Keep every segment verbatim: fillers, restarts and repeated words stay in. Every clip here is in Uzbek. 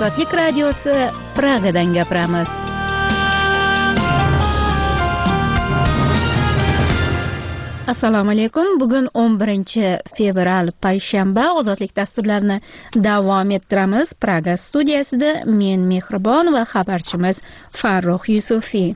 Ozodlik radiosi Pragadan gapiramiz. Assalomu alaykum. Bugun o'n birinchi fevral payshanba. Ozodlik dasturlarini davom ettiramiz. Praga studiyasida men Mehribon va xabarchimiz Farruh Yusufiy.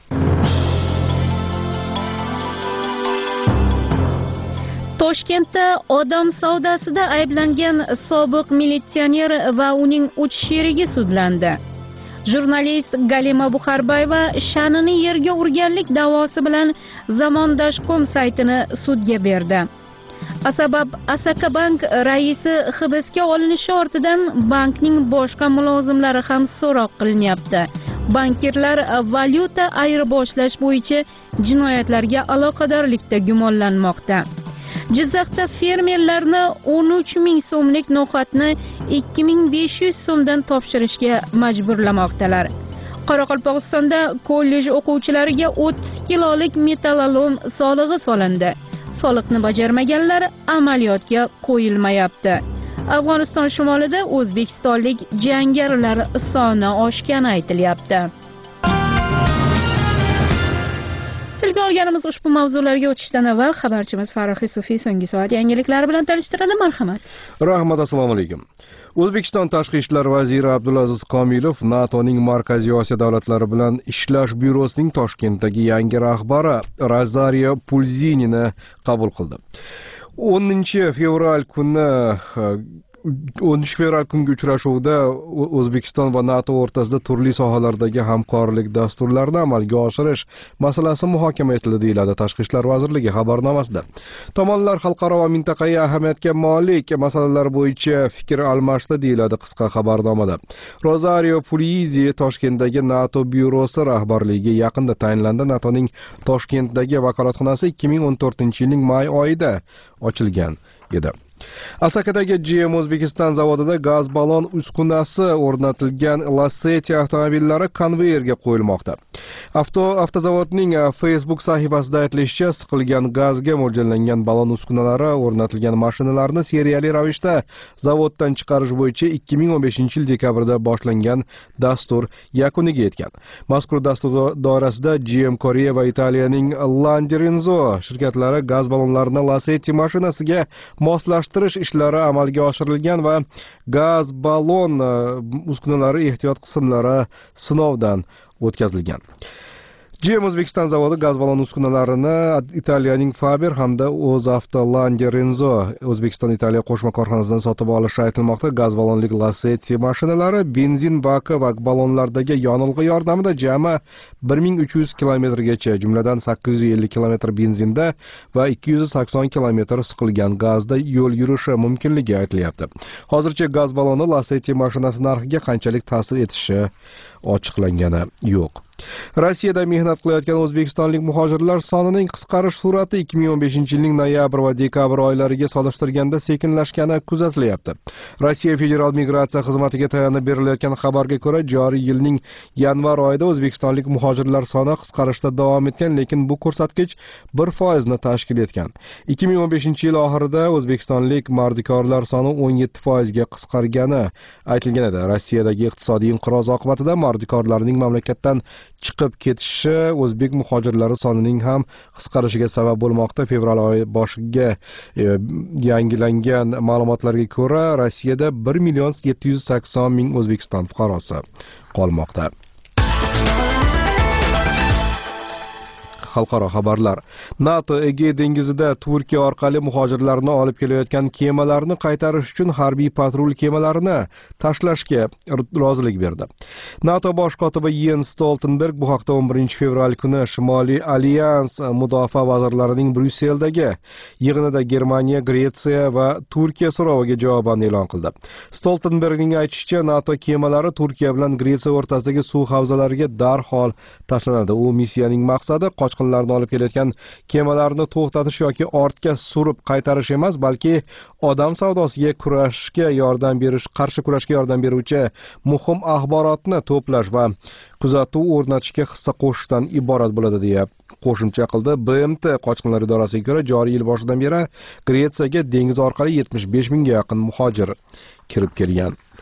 Toshkentda odam savdosida ayblangan sobiq militsioner va uning uch sherigi sudlandi. Jurnalist Galima Buxarbayeva sha'nini yerga urganlik da'vosi bilan zamondosh kom saytini sudga berdi. Asabab Asaka Bank raisi hibsga olinishi ortidan bankning boshqa mulozimlari ham so'roq qilinyapti. Bankirlar valyuta ayirboshlash bo'yicha jinoyatlarga aloqadorlikda gumonlanmoqda. Jizzaxda fermerlarni o'n uch ming so'mlik no'xatni ikki ming besh yuz so'mdan topshirishga majburlamoqdalar. Qoraqalpog'istonda kollej o'quvchilariga o'ttiz kilolik metallolom solig'i solindi. Soliqni bajarmaganlar amaliyotga qo'yilmayapti. Afg'oniston shimolida o'zbekistonlik jangarilar soni oshgani aytilyapti. Tilga olganimiz ushbu mavzularga o'tishdan avval xabarchimiz Farruh Yusufiy so'nggi soat yangiliklari bilan tanishtiradi. Marhamat. Rahmat, assalomu alaykum. O'zbekiston Tashqi ishlar vaziri Abdulaziz Komilov NATOning Markaziy Osiyo davlatlari bilan ishlash byurosining Toshkentdagi yangi rahbari Rosario Pulzinini qabul qildi. o'ninchi fevral kuni o'ninchi fevral kungi uchrashuvda O'zbekiston va NATO o'rtasida turli sohalardagi hamkorlik dasturlarini amalga oshirish masalasi muhokama etildi, deyiladi Tashqi ishlar vazirligi xabarnomasida. Tomonlar xalqaro va mintaqaviy ahamiyatga molik masalalar bo'yicha fikr almashdi, deyiladi qisqa xabarnomada. Rosario Pulizi Toshkentdagi NATO byurosi rahbarligiga yaqinda tayinlandi. NATOning Toshkentdagi vakolatxonasi ikki ming o'n to'rtinchi yilning may oyida ochilgan edi. Asakadagi G M O'zbekiston zavodida gaz ballon uskunasi o'rnatilgan Lacetti avtomobillari konveyerga qo'yilmoqda. Avto avtozavodning Facebook sahifasida aytilishicha, siqilgan gazga mo'ljallangan ballon uskunalari o'rnatilgan mashinalarni seriyali ravishda zavoddan chiqarish bo'yicha ikki ming o'n beshinchi yil dekabrda boshlangan dastur yakuniga yetgan. Mazkur dastur doirasida G M Koreya va Italiyaning Landirenzo shirkatlari gaz ballonlarini Lacetti mashinasiga moslashtirish ishlari amalga oshirilgan va gaz ballon uskunalari ehtiyot qismlari sinovdan o'tkazilgan. G M O'zbekiston zavodi gaz ballon uskunalarini Italiyaning Faber hamda O'zavto Landirenzo O'zbekiston Italiya qo'shma korxonasidan sotib olishi aytilmoqda. Gaz ballonlik Lacetti mashinalari benzin baki va ballonlardagi yonilg'i yordamida jami bir ming uch yuz kilometrgacha, jumladan sakkiz yuz ellik kilometr benzinda va ikki yuz sakson kilometr siqilgan gazda yo'l yurishi mumkinligi aytilyapti. Hozircha gaz balloni Lacetti mashinasi narxiga qanchalik ta'sir etishi ochiqlangani yo'q. Rossiyada mehnat qilayotgan o'zbekistonlik muhojirlar sonining qisqarish sur'ati ikki ming o'n beshinchi yilning noyabr va dekabr oylariga solishtirganda sekinlashgani kuzatilyapti. Rossiya Federal migratsiya xizmatiga tayanib berilayotgan xabarga ko'ra, joriy yilning yanvar oyida o'zbekistonlik muhojirlar soni qisqarishda davom etgan, lekin bu ko'rsatkich bir foiz ni tashkil etgan. ikki ming o'n beshinchi yil oxirida o'zbekistonlik mardikorlar soni o'n yetti foiz ga qisqargani aytilgan edi. Rossiyadagi iqtisodiy inqiroz oqibatida mardikorlarning mamlakatdan chiqib ketishi o'zbek muhojirlari sonining ham qisqarishiga sabab bo'lmoqda. Fevral oyi boshiga e, yangilangan ma'lumotlarga ko'ra, Rossiyada bir million yetti yuz sakson ming O'zbekiston fuqarosi qolmoqda. Xalqaro xabarlar. NATO Egey dengizida Turkiya orqali muhojirlarni olib kelayotgan kemalarni qaytarish uchun harbiy patrul kemalarini tashlashga rozilik berdi. NATO bosh kotibi Jens Stoltenberg bu haqda o'n birinchi fevral kuni Shimoliy Alyans mudofaa vazirlarining Bryusseldagi yig'inida Germaniya, Gretsiya va Turkiya so'roviga javoban e'lon qildi. Stoltenbergning aytishicha, NATO kemalari Turkiya bilan Gretsiya o'rtasidagi suv havzalariga darhol tashlanadi. U missiyaning maqsadi qochqinlarni olib kelayotgan kemalarni to'xtatish yoki ortga surib qaytarish emas, balki odam savdosiga kurashga yordam berish, qarshi kurashga yordam beruvchi muhim axborotni to'plash va kuzatuv o'rnatishga hissa qo'shishdan iborat bo'ladi, deya qo'shimcha qildi. B M T qochqinlar idorasiga ko'ra, joriy yil boshidan beri Gretsiyaga dengiz orqali yetmish besh mingga yaqin muhojir kirib kelgan.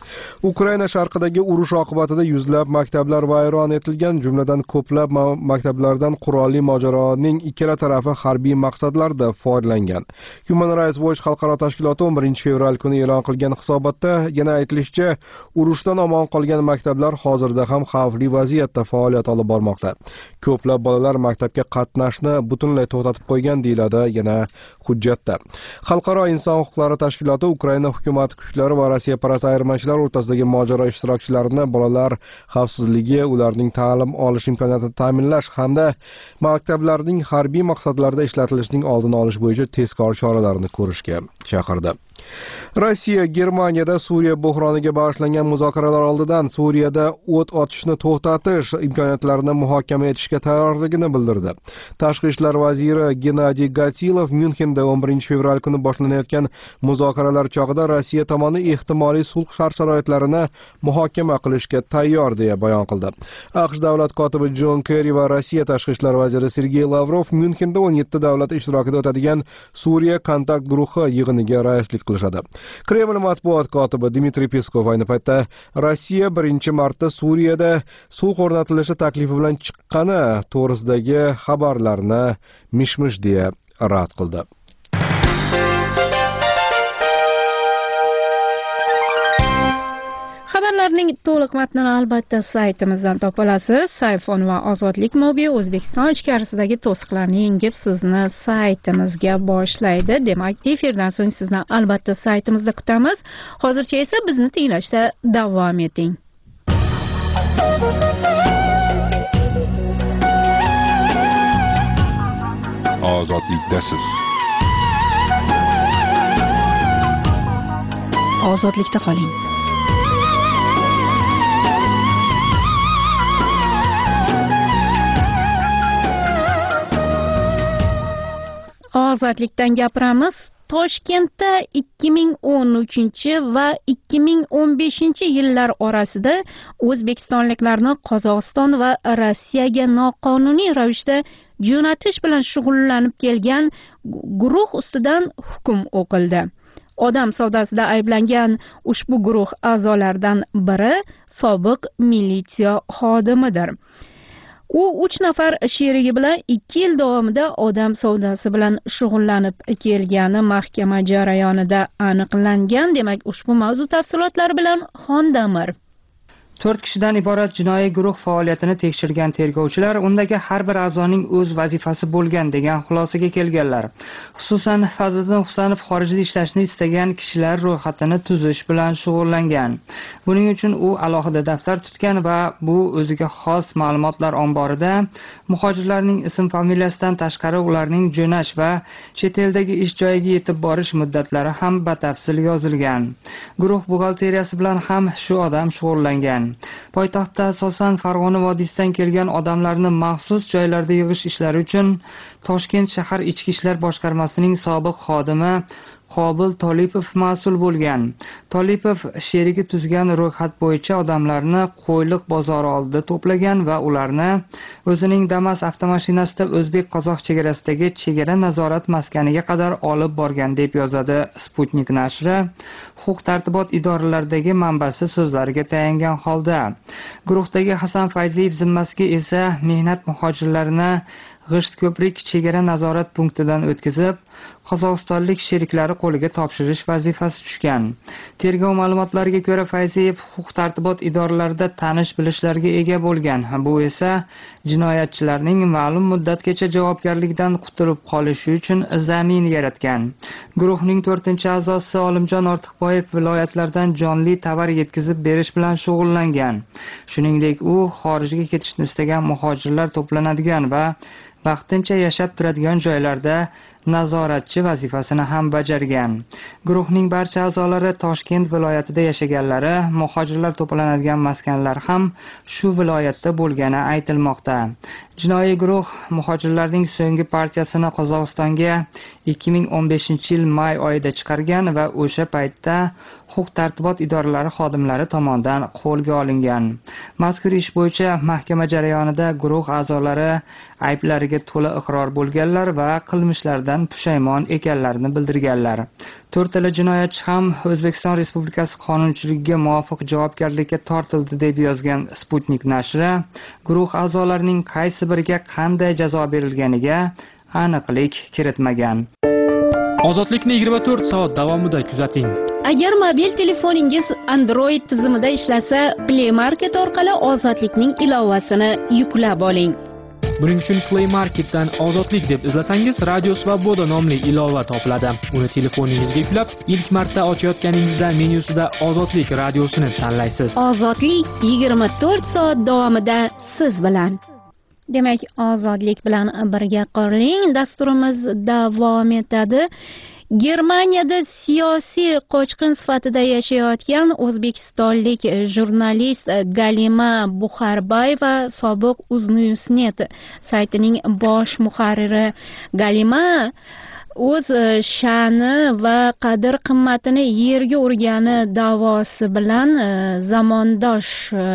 Ukraina sharqidagi urush oqibatida yuzlab maktablar vayron etilgan, jumladan ko'plab maktablardan qurolli mojaroning ikkala tarafi harbiy maqsadlarda foydalangan. Human Rights Watch xalqaro tashkiloti o'n birinchi fevral kuni e'lon qilgan hisobotda yana aytilishicha, urushdan omon qolgan maktablar hozirda ham xavfli vaziyatda faoliyat olib bormoqda. Ko'plab bolalar maktabga qatnashni butunlay to'xtatib qo'ygan deyiladi yana hujjatda. Xalqaro inson huquqlari tashkiloti Ukraina hukumat kuchlari va Rossiya parast ayirmachilar o'rtasidagi mojaro ishtirokchilarini bolalar xavfsizligi, ularning ta'lim olish imkoniyatini ta'minlash hamda maktablarning harbiy maqsadlarda ishlatilishining oldini olish bo'yicha tezkor choralarni ko'rishga chaqirdi. Rossiya Germaniyada Suriya buhroniga bag'ishlangan muzokaralar oldidan Suriyada o't ochishni to'xtatish imkoniyatlarini muhokama etishga tayyorligini bildirdi. Tashqi ishlar vaziri Gennadiy Gatilov Myunxenda o'n birinchi fevral kuni boshlanayotgan muzokaralar chog'ida Rossiya tomoni ehtimoliy sulh shart-sharoitlarini muhokama qilishga tayyor deya bayon qildi. AQSh davlat kotibi Jon Kerri va Rossiya tashqi ishlar vaziri Sergey Lavrov Myunxenda o'n yetti davlat ishtirokida o'tadigan Suriya kontakt guruhi yig'iniga raislik qilishadi. Kreml matbuot kotibi Dmitriy Peskov ayni paytda Rossiya birinchi marta Suriyada sulh o'rnatilishi taklifi bilan chiqqani to'g'risidagi xabarlarni mish-mish deya rad qildi. Xabarlarning to'liq matnini albatta saytimizdan topa olasiz. Sayfon va Ozodlik mobi O'zbekiston ichkarisidagi to'siqlarni yengib sizni saytimizga boshlaydi. Demak, efirdan so'ng sizni albatta saytimizda kutamiz. Hozircha esa bizni tinglashda davom eting. Ozodlikdasiz. Ozodlikda qoling. Ozodlikdan gapiramiz. Toshkentda ikki ming o'n uchinchi va ikki ming o'n beshinchi yillar orasida o'zbekistonliklarni Qozog'iston va Rossiyaga noqonuniy ravishda jo'natish bilan shug'ullanib kelgan guruh ustidan hukm o'qildi. Odam savdosida ayblangan ushbu guruh a'zolaridan biri sobiq militsiya xodimidir. U uch nafar sherigi bilan ikki yil davomida odam savdosi bilan shug'ullanib kelgani mahkama jarayonida aniqlangan. Demak, ushbu mavzu tafsilotlari bilan Xondamir. to'rt kishidan iborat jinoiy guruh faoliyatini tekshirgan tergovchilar undagi har bir a'zoning o'z vazifasi bo'lgan degan xulosaga kelganlar. Xususan, Fazliddin Husanov xorijda ishlashni istagan kishilar ro'yxatini tuzish bilan shug'ullangan. Buning uchun u alohida daftar tutgan va bu o'ziga xos ma'lumotlar omborida muhojirlarning ism-familiyasidan tashqari ularning jo'nash va chet eldagi ish joyiga yetib borish muddatlari ham batafsil yozilgan. Guruh buxgalteriyasi bilan ham shu odam shug'ullangan. Poytaxtda asosan Farg'ona vodiysidan kelgan odamlarni maxsus joylarda yig'ish ishlari uchun Toshkent shahar ichki ishlar boshqarmasining sobiq xodimi Qobil Tolipov mas'ul bo'lgan. Tolipov sherigi tuzgan ro'yxat bo'yicha odamlarni Qo'yliq bozori oldida to'plagan va ularni o'zining Damas avtomashinasida o'zbek-qozoq chegarasidagi chegara nazorat maskaniga qadar olib borgan deb yozadi Sputnik nashri. Huquq-tartibot idoralaridagi manbasi so'zlariga tayangan holda, guruhdagi Hasan Fayziyev zimmasiga esa mehnat muhojirlarini G'isht ko'prik chegara nazorat punktidan o'tkazib, qozog'istonlik sheriklari qo'liga topshirish vazifasi tushgan. Tergov ma'lumotlariga ko'ra, Fayziyev huquq-tartibot idoralarida tanish-bilishlarga ega bo'lgan. Bu esa jinoyatchilarning ma'lum muddatgacha javobgarlikdan qutulib qolishi uchun zamin yaratgan. Guruhning to'rtinchi a'zosi Olimjon Ortiqboyev viloyatlardan jonli tovar yetkazib berish bilan shug'ullangan. Shuningdek, u xorijga ketishni istagan muhojirlar to'planadigan va vaqtincha yashab turadigan joylarda nazoratchi vazifasini ham bajargan. Guruhning barcha a'zolari Toshkent viloyatida yashaganlari, muhojirlar to'planadigan maskanlar ham shu viloyatda bo'lgani aytilmoqda. Jinoiy guruh muhojirlarning so'nggi partiyasini Qozog'istonga ikki ming o'n beshinchi yil may oyida chiqargan va o'sha paytda huquq-tartibot idoralari xodimlari tomonidan qo'lga olingan. Mazkur ish bo'yicha mahkama jarayonida guruh a'zolari ayblariga gunohlarga to'la iqror bo'lganlar va qilmishlaridan pushaymon ekanlarini bildirganlar. To'rttala jinoyatchi ham O'zbekiston Respublikasi qonunchiligiga muvofiq javobgarlikka tortildi deb yozgan Sputnik nashri guruh a'zolarining qaysi biriga qanday jazo berilganiga aniqlik kiritmagan. Ozodlikni yigirma to'rt soat davomida kuzating. Agar mobil telefoningiz Android tizimida ishlasa, Play Market orqali Ozodlikning ilovasini yuklab oling. Buning uchun Play Marketdan Ozodlik deb izlasangiz, Radio Svoboda nomli ilova topiladi. Uni telefoningizga yuklab, ilk marta ochayotganingizda menyusida Ozodlik radiosini tanlaysiz. Ozodlik yigirma to'rt soat davomida siz bilan. Demak, Ozodlik bilan birga qoling. Dasturimiz davom etadi. Germaniyada siyosiy qochqin sifatida yashayotgan o'zbekistonlik jurnalist Galima Buxarbayeva sobiq Uznewsnet saytining bosh muharriri. Galima o'z sha'ni va qadr-qimmatini yerga urgani da'vosi bilan zamondosh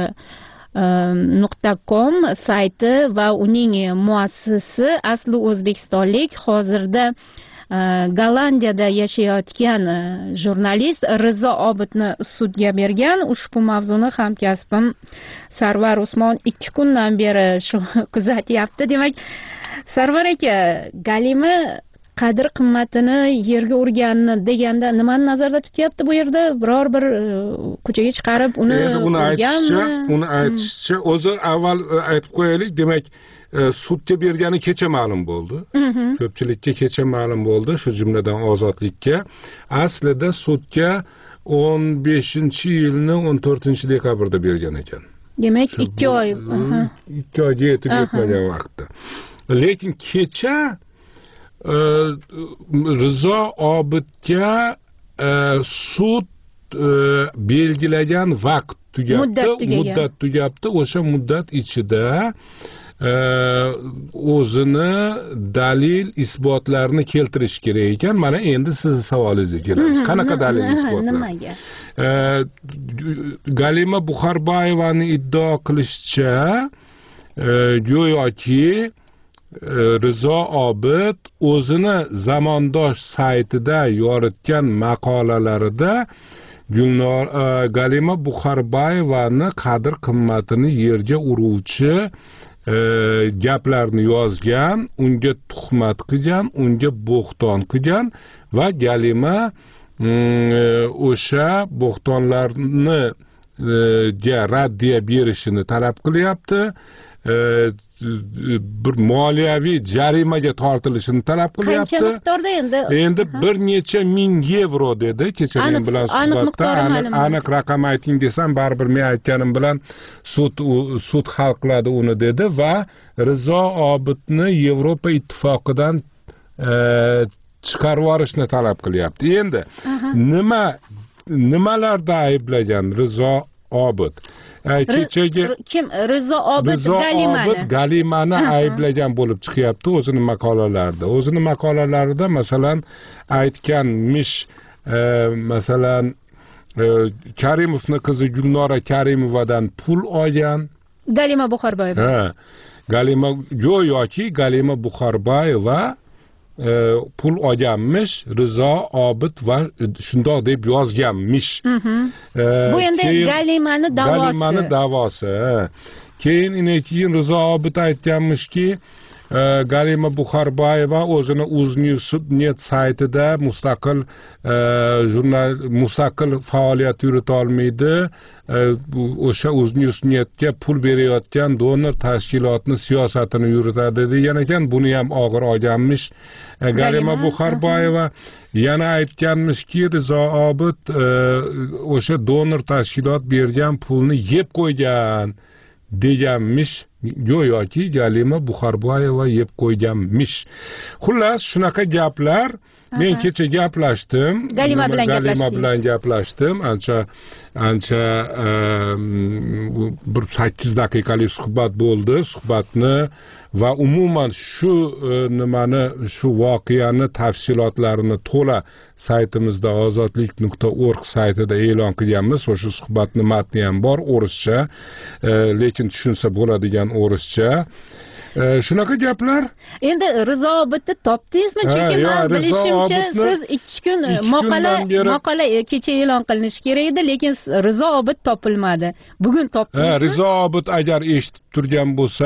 nuqta com sayti va uning muassisi asli o'zbekistonlik, hozirda Gollandiyada yashayotgan jurnalist Rizo Obidni sudga bergan. Ushbu mavzuni hamkasbim Sarvar Usmon ikki kundan beri shu kuzatyapti. Demak, Sarvar aka, Galima qadr qimmatini yerga urganini deganda nimani nazarda tutyapti bu yerda? Biror bir ko'chaga chiqarib uni uni aytishicha, uni aytishicha o'zi avval aytib qo'yaylik, demak sudga bergani kecha ma'lum bo'ldi. Ko'pchilikka kecha ma'lum bo'ldi, shu jumladan Ozodlikka. Aslida sudga o'n beshinchi yilning o'n to'rtinchi dekabrda bergan ekan. Demak, ikki oy. ikki oyga yetib yetmagan vaqtda. Lekin kecha Rizo Obidga sud belgilagan vaqt tugabdi, muddat tugabdi. O'sha muddat ichida o'zini dalil isbotlarini keltirish kerak ekan. Mana endi sizni savolingizga kelamiz. Qanaqa dalil isbotlar? Nimaga? Galima Buxarbayevani iddao qilishicha, go'yoki Rizo Obid o'zini zamondosh saytida yoritgan maqolalarida Gulnor Galima Buxarbayevani qadr qimmatini yerga uruvchi gaplarni yozgan, unga tuhmat qilgan, unga bo'xton qilgan va Galima o'sha bo'xtonlarni ga raddiya berishini talab qilyapti. Bir moliyaviy jarimaga tortilishini talab qilyapti. Qancha miqdorda endi? Endi bir necha ming yevro dedi. Kecha men bilan suhbatda aniq raqam ayting desam, baribir men aytganim bilan sud sud hal qiladi uni dedi va Rizo Obidni Yevropa ittifoqidan chiqarib yuborishni talab qilyapti. Endi nima nimalarda ayblagan Rizo Obid? Kechagi kim Rizo Obid Galimani Galimani ayblagan bo'lib chiqyapti o'zini maqolalarida. O'zini maqolalarida masalan aytganmish, masalan Karimovning qizi Gulnora Karimovadan pul olgan. Galima Buxarbayeva. Ha. Galima go'yoki Galima Buxarbayeva pul olganmish, Rizo Obid va shundoq deb yozganmish. Bu endi Galimani da'vosi. Galimani da'vosi. Keyin keyin Rizo Obid aytganmishki, Galima Buxarbayeva o'zini Uznewsnet saytida mustaqil jurnal mustaqil faoliyat yurita olmaydi. O'sha Uznewsnetga pul berayotgan donor tashkilotning siyosatini yuritadi degan ekan. Buni ham og'ir olganmish Galima Buxarbayeva. Yana aytganmishki, Rizo Obid o'sha donor tashkilot bergan pulni yeb qo'ygan deganmish. Go'yoki Galima Buxarbayeva yeb qo'yganmish. Xullas, shunaqa gaplar. Men kecha gaplashdim. Galima bilan gaplashdim. Galima bilan gaplashdim. Ancha ancha bir sakkiz daqiqalik suhbat bo'ldi. Suhbatni va umuman shu nimani, shu voqeani tafsilotlarini to'la saytimizda ozodlik nuqta org saytida e'lon qilganmiz. O'sha suhbatning matni ham bor o'rischa, lekin tushunsa bo'ladigan o'rischa. shunaqa gaplar. Endi Rizobitni topdingizmi? Chunki men bilishimcha siz ikki kun maqola maqola kecha e'lon qilinishi kerak edi, lekin Rizobit topilmadi. Bugun topdingizmi? Ha, Rizobit agar eshitib turgan bo'lsa,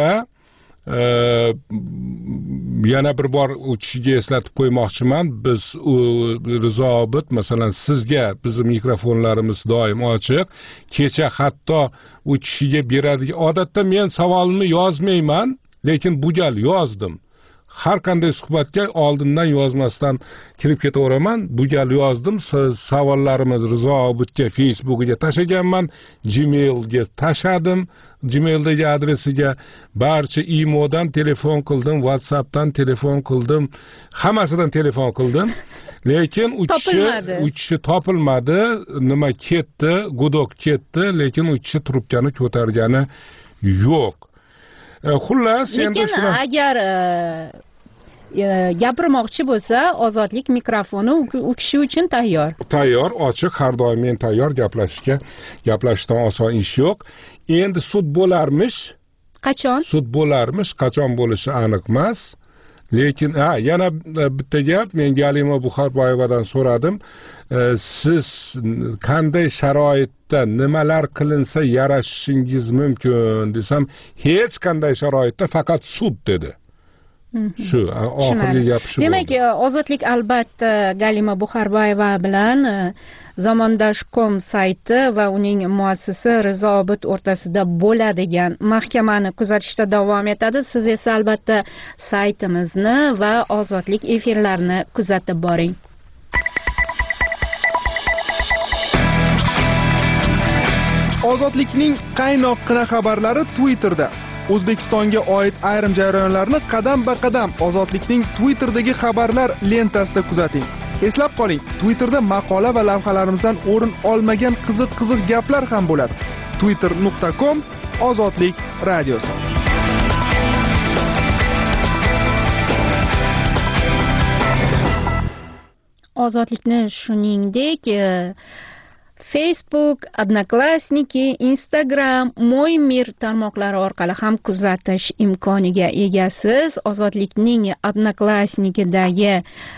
yana bir bor u kishiga eslatib qo'ymoqchiman. Biz u Rizobit masalan sizga bizning mikrofonlarimiz doim ochiq. Kecha hatto u kishiga beradigan, odatda men savolimni yozmayman, lekin bu gal yozdim. Har qanday suhbatga oldindan yozmasdan kirib ketaveraman. Bu gal yozdim. Savollarimiz Rizobitga Facebook'ga tashaganman, Gmail'ga tashadim. Gmail'dagi adresiga barcha imodan telefon qildim, WhatsAppdan telefon qildim, hammasidan telefon qildim. Lekin u kishi u kishi topilmadi. Nima ketdi? Gudok ketdi, lekin u kishi trubkani ko'targani yo'q. Xullas, endi lekin agar gapirmoqchi bo'lsa, Ozodlik mikrofoni u kishi uchun tayyor. Tayyor, ochiq, har doim men tayyor gaplashishga. Gaplashishdan oson ish yo'q. Endi sud bo'larmish. Qachon? Sud bo'larmish, qachon bo'lishi aniq emas. Lekin ha, yana bitta gap, men Galima Buxorboyevadan so'radim. Siz qanday sharoitda nimalar qilinsa yarashishingiz mumkin desam, hech qanday sharoitda, faqat sud dedi. Shu oxirgi gap shu. Demak, Ozodlik albatta Galima Buxorboyeva bilan zamondosh точка com sayti va uning muassisi Rizobit o'rtasida bo'ladigan mahkamani kuzatishda davom etadi. Siz esa albatta saytimizni va Ozodlik efirlarini kuzatib boring. Ozodlikning qaynoqqina xabarlari Twitterda. O'zbekistonga oid ayrim jarayonlarni qadam-ba-qadam Ozodlikning Twitter'dagi xabarlar lentasida kuzating. Eslab qoling, Twitterda maqola va lavhalarimizdan o'rin olmagan qiziq-qiziq gaplar ham bo'ladi. twitter nuqta com Ozodlik radiosi. Ozodlikni shuningdek Facebook, Odnoklassniki, Instagram, Mo'ymir tarmoqlari orqali ham kuzatish imkoniga egasiz. Ozodlikning Odnoklassnikidagi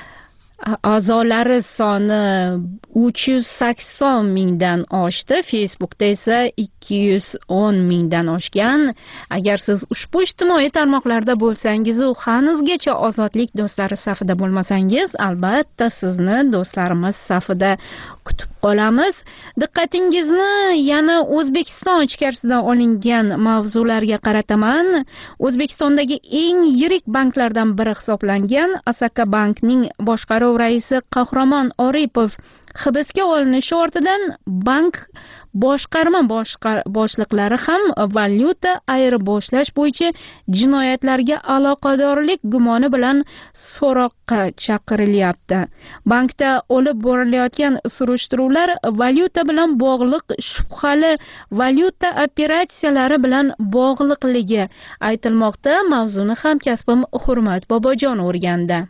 a'zolari soni uch yuz sakson mingdan oshdi, Facebookda esa ikki yuz o'n mingdan oshgan. Agar siz ushbu ijtimoiy tarmoqlarda bo'lsangiz, u hanuzgacha Ozodlik do'stlari safida bo'lmasangiz, albatta sizni do'stlarimiz safida kutib qolamiz. Diqqatingizni yana O'zbekiston ichkarisidan olingan mavzularga qarataman. O'zbekistondagi eng yirik banklardan biri hisoblangan Asaka Bankning boshqaruv raisi Qahramon Oripov hibsga olinishi ortidan bank boshqarma boshliqlari ham valyuta ayirboshlash bo'yicha jinoyatlarga aloqadorlik gumoni bilan so'roqqa chaqirilyapti. Bankda olib borilayotgan surishtiruvlar valyuta bilan bog'liq shubhali valyuta operatsiyalari bilan bog'liqligi aytilmoqda. Mavzuni hamkasbim Hurmat Bobojon o'rgandi.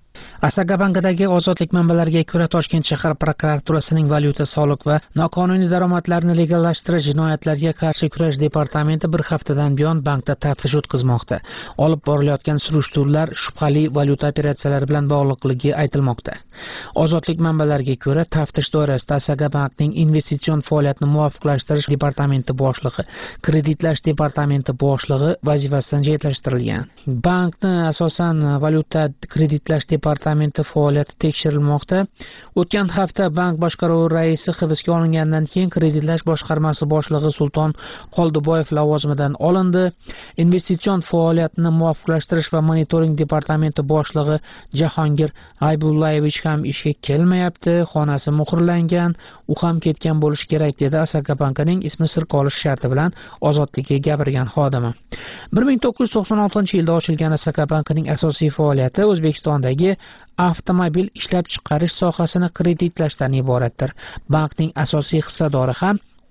Asaka bankidagi ozodlik manbalariga ko'ra, Toshkent shahar prokuraturasining valyuta, soliq va noqonuniy daromadlarni legallashtirish jinoyatlariga qarshi kurash departamenti bir haftadan buyon bankda taftish o'tkazmoqda. Olib borilayotgan surishtiruvlar shubhali valyuta operatsiyalari bilan bog'liqligi aytilmoqda. Ozodlik manbalariga ko'ra, taftish doirasida Asaka bankning investitsion faoliyatini muvofiqlashtirish departamenti boshlig'i, kreditlash departamenti boshlig'i vazifasidan chetlashtirilgan. Bankni asosan valyuta kreditlash departamenti faoliyati tekshirilmoqda. O'tgan hafta bank boshqaruvi raisi hibsga olingandan keyin kreditlash boshqarmasi boshlig'i Sulton Qoldiboyev lavozimidan olindi. Investitsion faoliyatni muvofiqlashtirish va monitoring departamenti boshlig'i Jahongir Aybullayevich ham ishga kelmayapti. Xonasi muhrlangan, u ham ketgan bo'lishi kerak dedi Asaka bankining ismi sir qolish sharti bilan Ozodlikka gapirgan xodimi. bir ming to'qqiz yuz to'qson oltinchi yilda ochilgan Asaka bankining asosiy faoliyati O'zbekistondagi avtomobil ishlab chiqarish sohasini kreditlashdan iboratdir. Bankning asosiy hissadori ham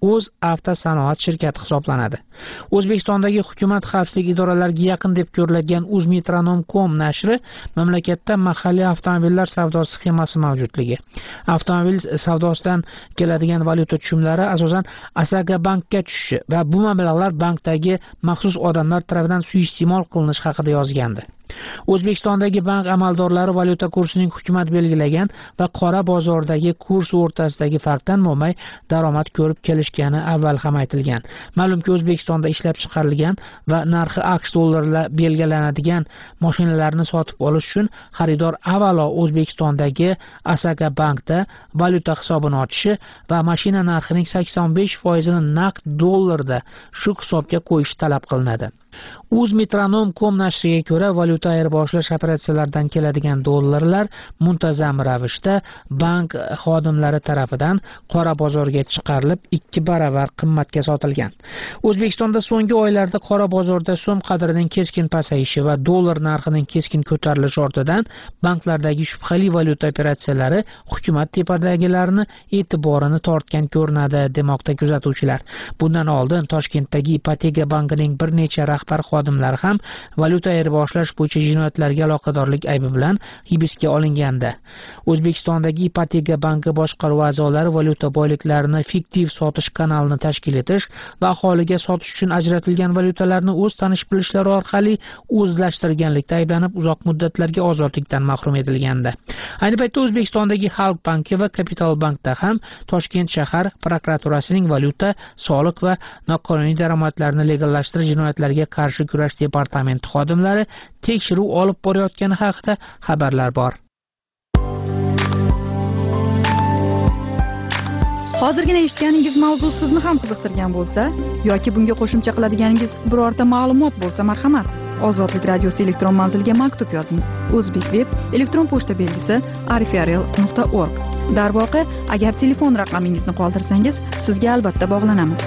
o'z avtosanoat shirkati hisoblanadi. O'zbekistondagi hukumat xavfsizlik idoralariga yaqin deb ko'riladigan Uzmetronom nokta com nashri mamlakatda mahalliy avtomobillar savdo sxemasi mavjudligi, avtomobil savdosidan keladigan valyuta tushumlari asosan Asaga bankka tushishi va bu mablag'lar bankdagi maxsus odamlar tomonidan suiiste'mol qilinishi haqida yozgandi. O'zbekistondagi bank amaldorlari valyuta kursining hukumat belgilagan va qora bozordagi kurs o'rtasidagi farqdan mo'may daromad ko'rib kelishgani avval ham aytilgan. Ma'lumki, O'zbekistonda ishlab chiqarilgan va narxi aqsh dollarida belgilanadigan mashinalarni sotib olish uchun xaridor avvalo O'zbekistondagi Asaga bankda valyuta hisobini ochishi va mashina narxining sakson besh foizini naqd dollarda shu hisobga qo'yish talab qilinadi. Uzmetronom nokta com nashriga ko'ra, valyuta ayirboshlash operatsiyalaridan keladigan dollarlar muntazam ravishda bank xodimlari tomonidan qora bozorga chiqarilib ikki baravar qimmatga sotilgan. O'zbekistonda so'nggi oylarda qora bozorda so'm qadrining keskin pasayishi va dollar narxining keskin ko'tarilishi ortidan banklardagi shubhali valyuta operatsiyalari hukumat tepadagilarni e'tiborini tortgan ko'rinadi, demoqda kuzatuvchilar. Bundan oldin Toshkentdagi Ipoteka bankining bir necha rahbar xodimlari ham valyuta ayirboshlash bo'yicha jinoyatlarga aloqadorlik aybi bilan hibsga olingandi. O'zbekistondagi Ipoteka banki boshqaruv a'zolari valyuta boyliklarini fiktiv sotish kanalini tashkil etish va aholiga sotish uchun ajratilgan valyutalarni o'z tanish-bilishlari orqali o'zlashtirganlikda ayblanib uzoq muddatlarga ozodlikdan mahrum etilgandi. Ayni paytda O'zbekistondagi Xalq banki va Kapital bankda ham Toshkent shahar prokuraturasining valyuta, soliq va noqonuniy daromadlarni legallashtirish jinoyatlariga qarshi kurash departamenti xodimlari tekshiruv olib borayotgani haqida xabarlar bor. Hozirgina eshitganingiz mavzu sizni ham qiziqtirgan bo'lsa yoki bunga qo'shimcha qiladiganingiz birorta ma'lumot bo'lsa, marhamat, Ozodlik radiosi elektron manziliga maktub yozing. O'zbekveb elektron pochta belgisi arifrl nuqta org. Darvoqe, agar telefon raqamingizni qoldirsangiz, sizga albatta bog'lanamiz.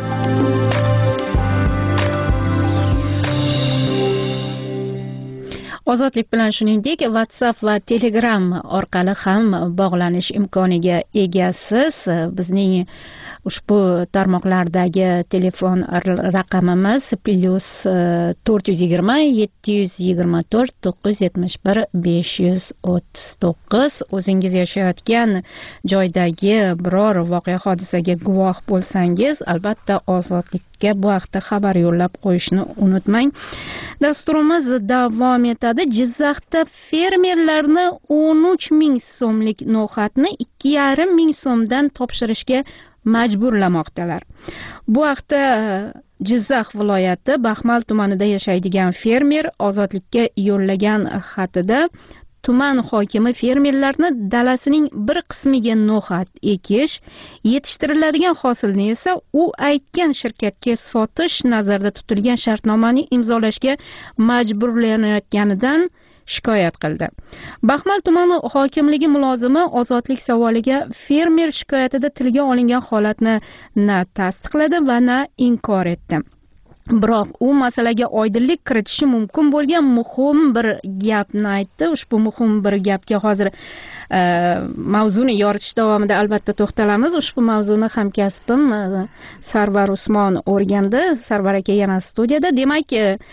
Ozodlik bilan shuningdek WhatsApp va Telegram orqali ham bog'lanish imkoniga egasiz. Bizning ushbu tarmoqlardagi telefon raqamimiz plus to'rt yuz yigirma yetti yuz yigirma to'rt to'qqiz yuz yetmish bir besh yuz o'ttiz to'qqiz. O'zingiz yashayotgan joydagi biror voqea hodisaga guvoh bo'lsangiz, albatta Ozodlikka bu haqda xabar yo'llab qo'yishni unutmang. Dasturimiz davom etadi. Jizzaxda fermerlarni o'n uch ming so'mlik no'xatni ikki yarim ming so'mdan topshirishga majburlamoqdalar. Bu haqda Jizzax viloyati Baxmal tumanida yashaydigan fermer Ozodlikka yo'llagan xatida tuman hokimi fermerlarni dalasining bir qismiga no'xat ekish, yetishtiriladigan hosilni esa u aytgan shirkatga sotish nazarda tutilgan shartnomani imzolashga majburlanayotganidan shikoyat qildi. Baxmal tumani hokimligi mulozimi Ozodlik savoliga fermer shikoyatida tilga olingan holatni na tasdiqladi va na inkor etdi. Biroq u masalaga oydinlik kiritishi mumkin bo'lgan muhim bir gapni aytdi. Ushbu muhim bir gapga hozir e, mavzuni yoritish davomida albatta to'xtalamiz. Ushbu mavzuni hamkasbim Sarvar Usmon o'rgandi. Sarvar aka yana studiyada. Demak,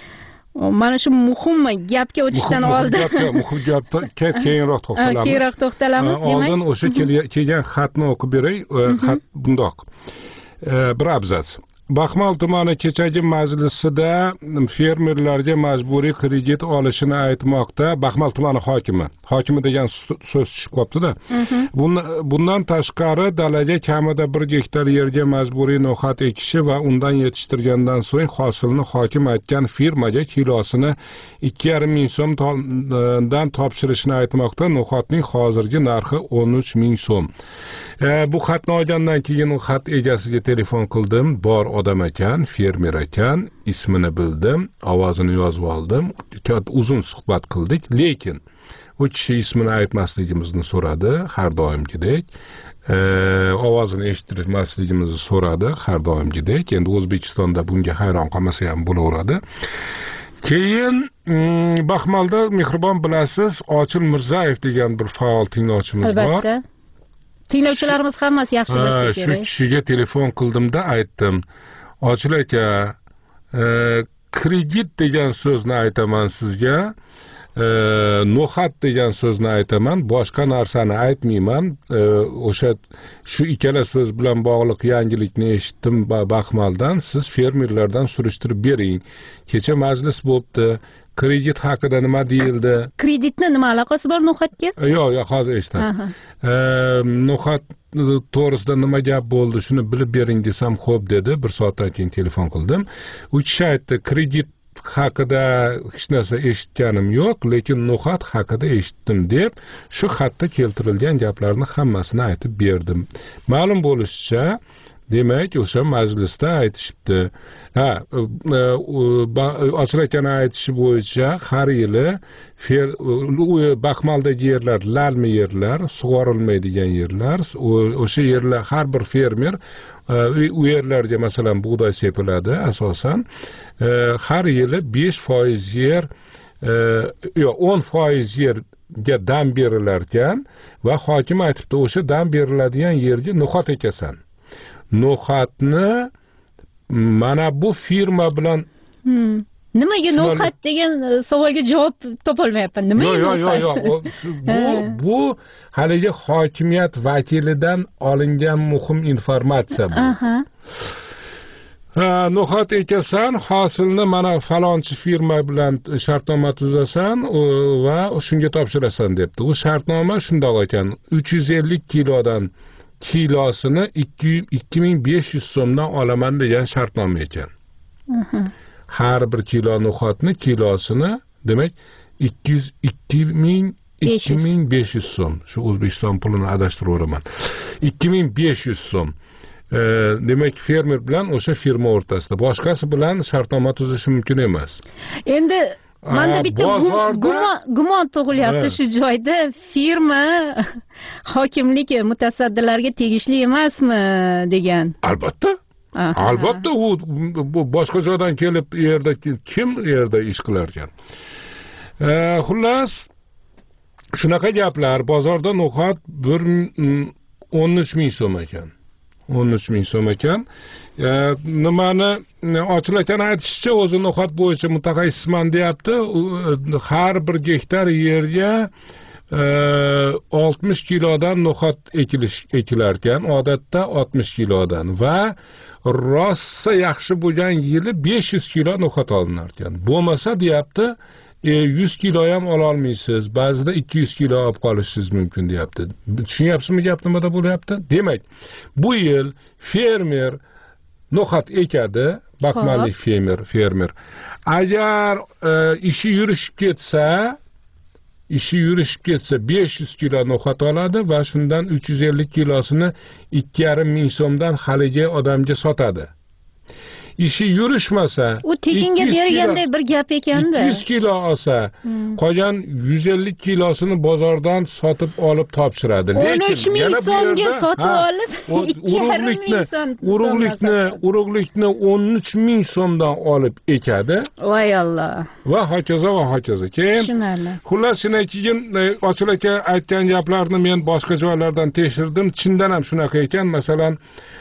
mana shu muhim gapga o'tishdan oldin muhim gapga keyinroq to'xtalamiz. Keyinroq to'xtalamiz. Demak, oldin o'sha kelgan xatni o'qib beray. Xat bundoq. Bir abzas. Baxmal tumani kechagi majlisida fermerlarga majburiy kredit olishini aytmoqda. Baxmal tumani hokimi. Hokimi degan so'z tushib qolibdi-da. Bundan tashqari dalaga kamida bir gektar yerga majburiy no'xat ekishi va undan yetishtirgandan so'ng hosilni hokim aytgan firmaga kilosini ikki yarim ming so'mdan topshirishni aytmoqda. No'xatning hozirgi narxi o'n uch ming so'm. E, bu xatni olgandan keyin u xat egasiga telefon qildim. Bor odam ekan, fermer ekan, ismini bildim, ovozini yozib oldim. Uzun suhbat qildik, lekin u kishi ismini aytmasligimizni so'radi, har doimgidek. E, ovozini eshittirmasligimizni so'radi, har doimgidek. Endi O'zbekistonda bunga hayron qolmasa ham bo'laveradi. Keyin Baxmalda mehribon bilasiz, Ochil Mirzayev degan bir faol tinglovchimiz bor. tinglovchilarimiz hammasi yaxshi bilsa kerak. Shu kishiga telefon qildimda aytdim, Ochil aka, kredit degan so'zni aytaman sizga, no'xat degan so'zni aytaman, boshqa narsani aytmayman. O'sha shu ikkala so'z bilan bog'liq yangilikni eshitdim Baxmaldan. Siz fermerlardan surishtirib bering. Kecha majlis bo'libdi. Kredit haqida nima deyildi? Kreditni nima aloqasi bor no'xatga? Yo'q, yo'q, hozir eshitaman. No'xat to'g'risida nima gap bo'ldi, shuni bilib bering desam, xo'p dedi. Bir soatdan keyin telefon qildim. U kishi aytdi, kredit haqida hech narsa eshitganim yo'q, lekin no'xat haqida eshitdim deb, shu xatda keltirilgan gaplarni hammasini aytib berdim. Ma'lum bo'lishicha, demak, o'sha majlisda aytishibdi. Ha, Ochil akani aytishi bo'yicha har yili Baxmaldagi yerlar lalmi yerlar, sug'orilmaydigan yerlar, o'sha yerlar har bir fermer u yerlarga masalan bug'doy sepiladi asosan. Har yili besh foiz yer, yo'q, o'n foiz yerga dam berilar ekan va hokim aytibdi, o'sha dam beriladigan yerga no'xat ekasan. No'xatni mana bu firma bilan hmm. Nimaga no'xat degan savolga javob topolmayapman. Nimaga no'xat? Yo'q, yo'q, yo'q. Bu bu haligi hokimiyat vakilidan olingan muhim informatsiya bu. Aha. No'xat ekasan, hosilni mana falonchi firma bilan shartnoma tuzasan va shunga topshirasan debdi. U shartnoma shundoq ekan, uch yuz ellik kilodan kilosini ikki ming besh yuz so'mdan olaman degan shartnoma ekan. Har bir kilo no'xatni kilosini, demak, ikki yuz ikki ming besh yuz so'm. Shu O'zbekiston pulini adashtiraveraman. ikki ming besh yuz so'm. Demak, fermer bilan o'sha firma o'rtasida. Boshqasi bilan shartnoma tuzish mumkin emas. Endi menda bitta gumon tug'ilyapti shu joyda. Firma hokimlik mutasaddilarga tegishli emasmi degan. Albatta. Albatta, u boshqa joydan kelib yerda kim yerda ish qilar ekan. Xullas, shunaqa gaplar. Bozorda no'xat o'n uch ming so'm ekan. o'n uch ming so'm ekan. Nimani Ochil akani aytishicha, o'zi no'xat bo'yicha mutaxassisman deyapti. Har bir gektar yerga oltmish kilodan no'xat ekilish ekilar ekan, odatda oltmish kilodan va rossa yaxshi bo'lgan yili besh yuz kilo no'xat olinar ekan. Bo'lmasa deyapti, yuz kilo ham ola olmaysiz, ba'zida ikki yuz kilo olib qolishingiz mumkin deyapti. Tushunyapsizmi gap nimada bo'lyapti? Demak, bu yil fermer no'xat ekadi, Baxmallik fermer, fermer. Agar ishi yurishib ketsa, ishi yurishib ketsa besh yuz kilo no'xat oladi va shundan uch yuz ellik kilosini ikki yarim ming so'mdan haligi odamga sotadi. Ishi yurishmasa, u tekinga berganday bir gap ekanda. ikki yuz kilo olsa, qolgan yuz ellik kilosini bozordan sotib olib topshiradi. Lekin o'n uch ming so'mga sotib olib, ikki yarim ming so'm. Urug'likni, urug'likni o'n uch ming so'mdan olib ekadi. Voy Alloh. Va hokazo va hokazo. Keyin xullas shundan keyin Ochil aka aytgan gaplarni men boshqa joylardan tekshirdim. Chindan ham shunaqa ekan. Masalan,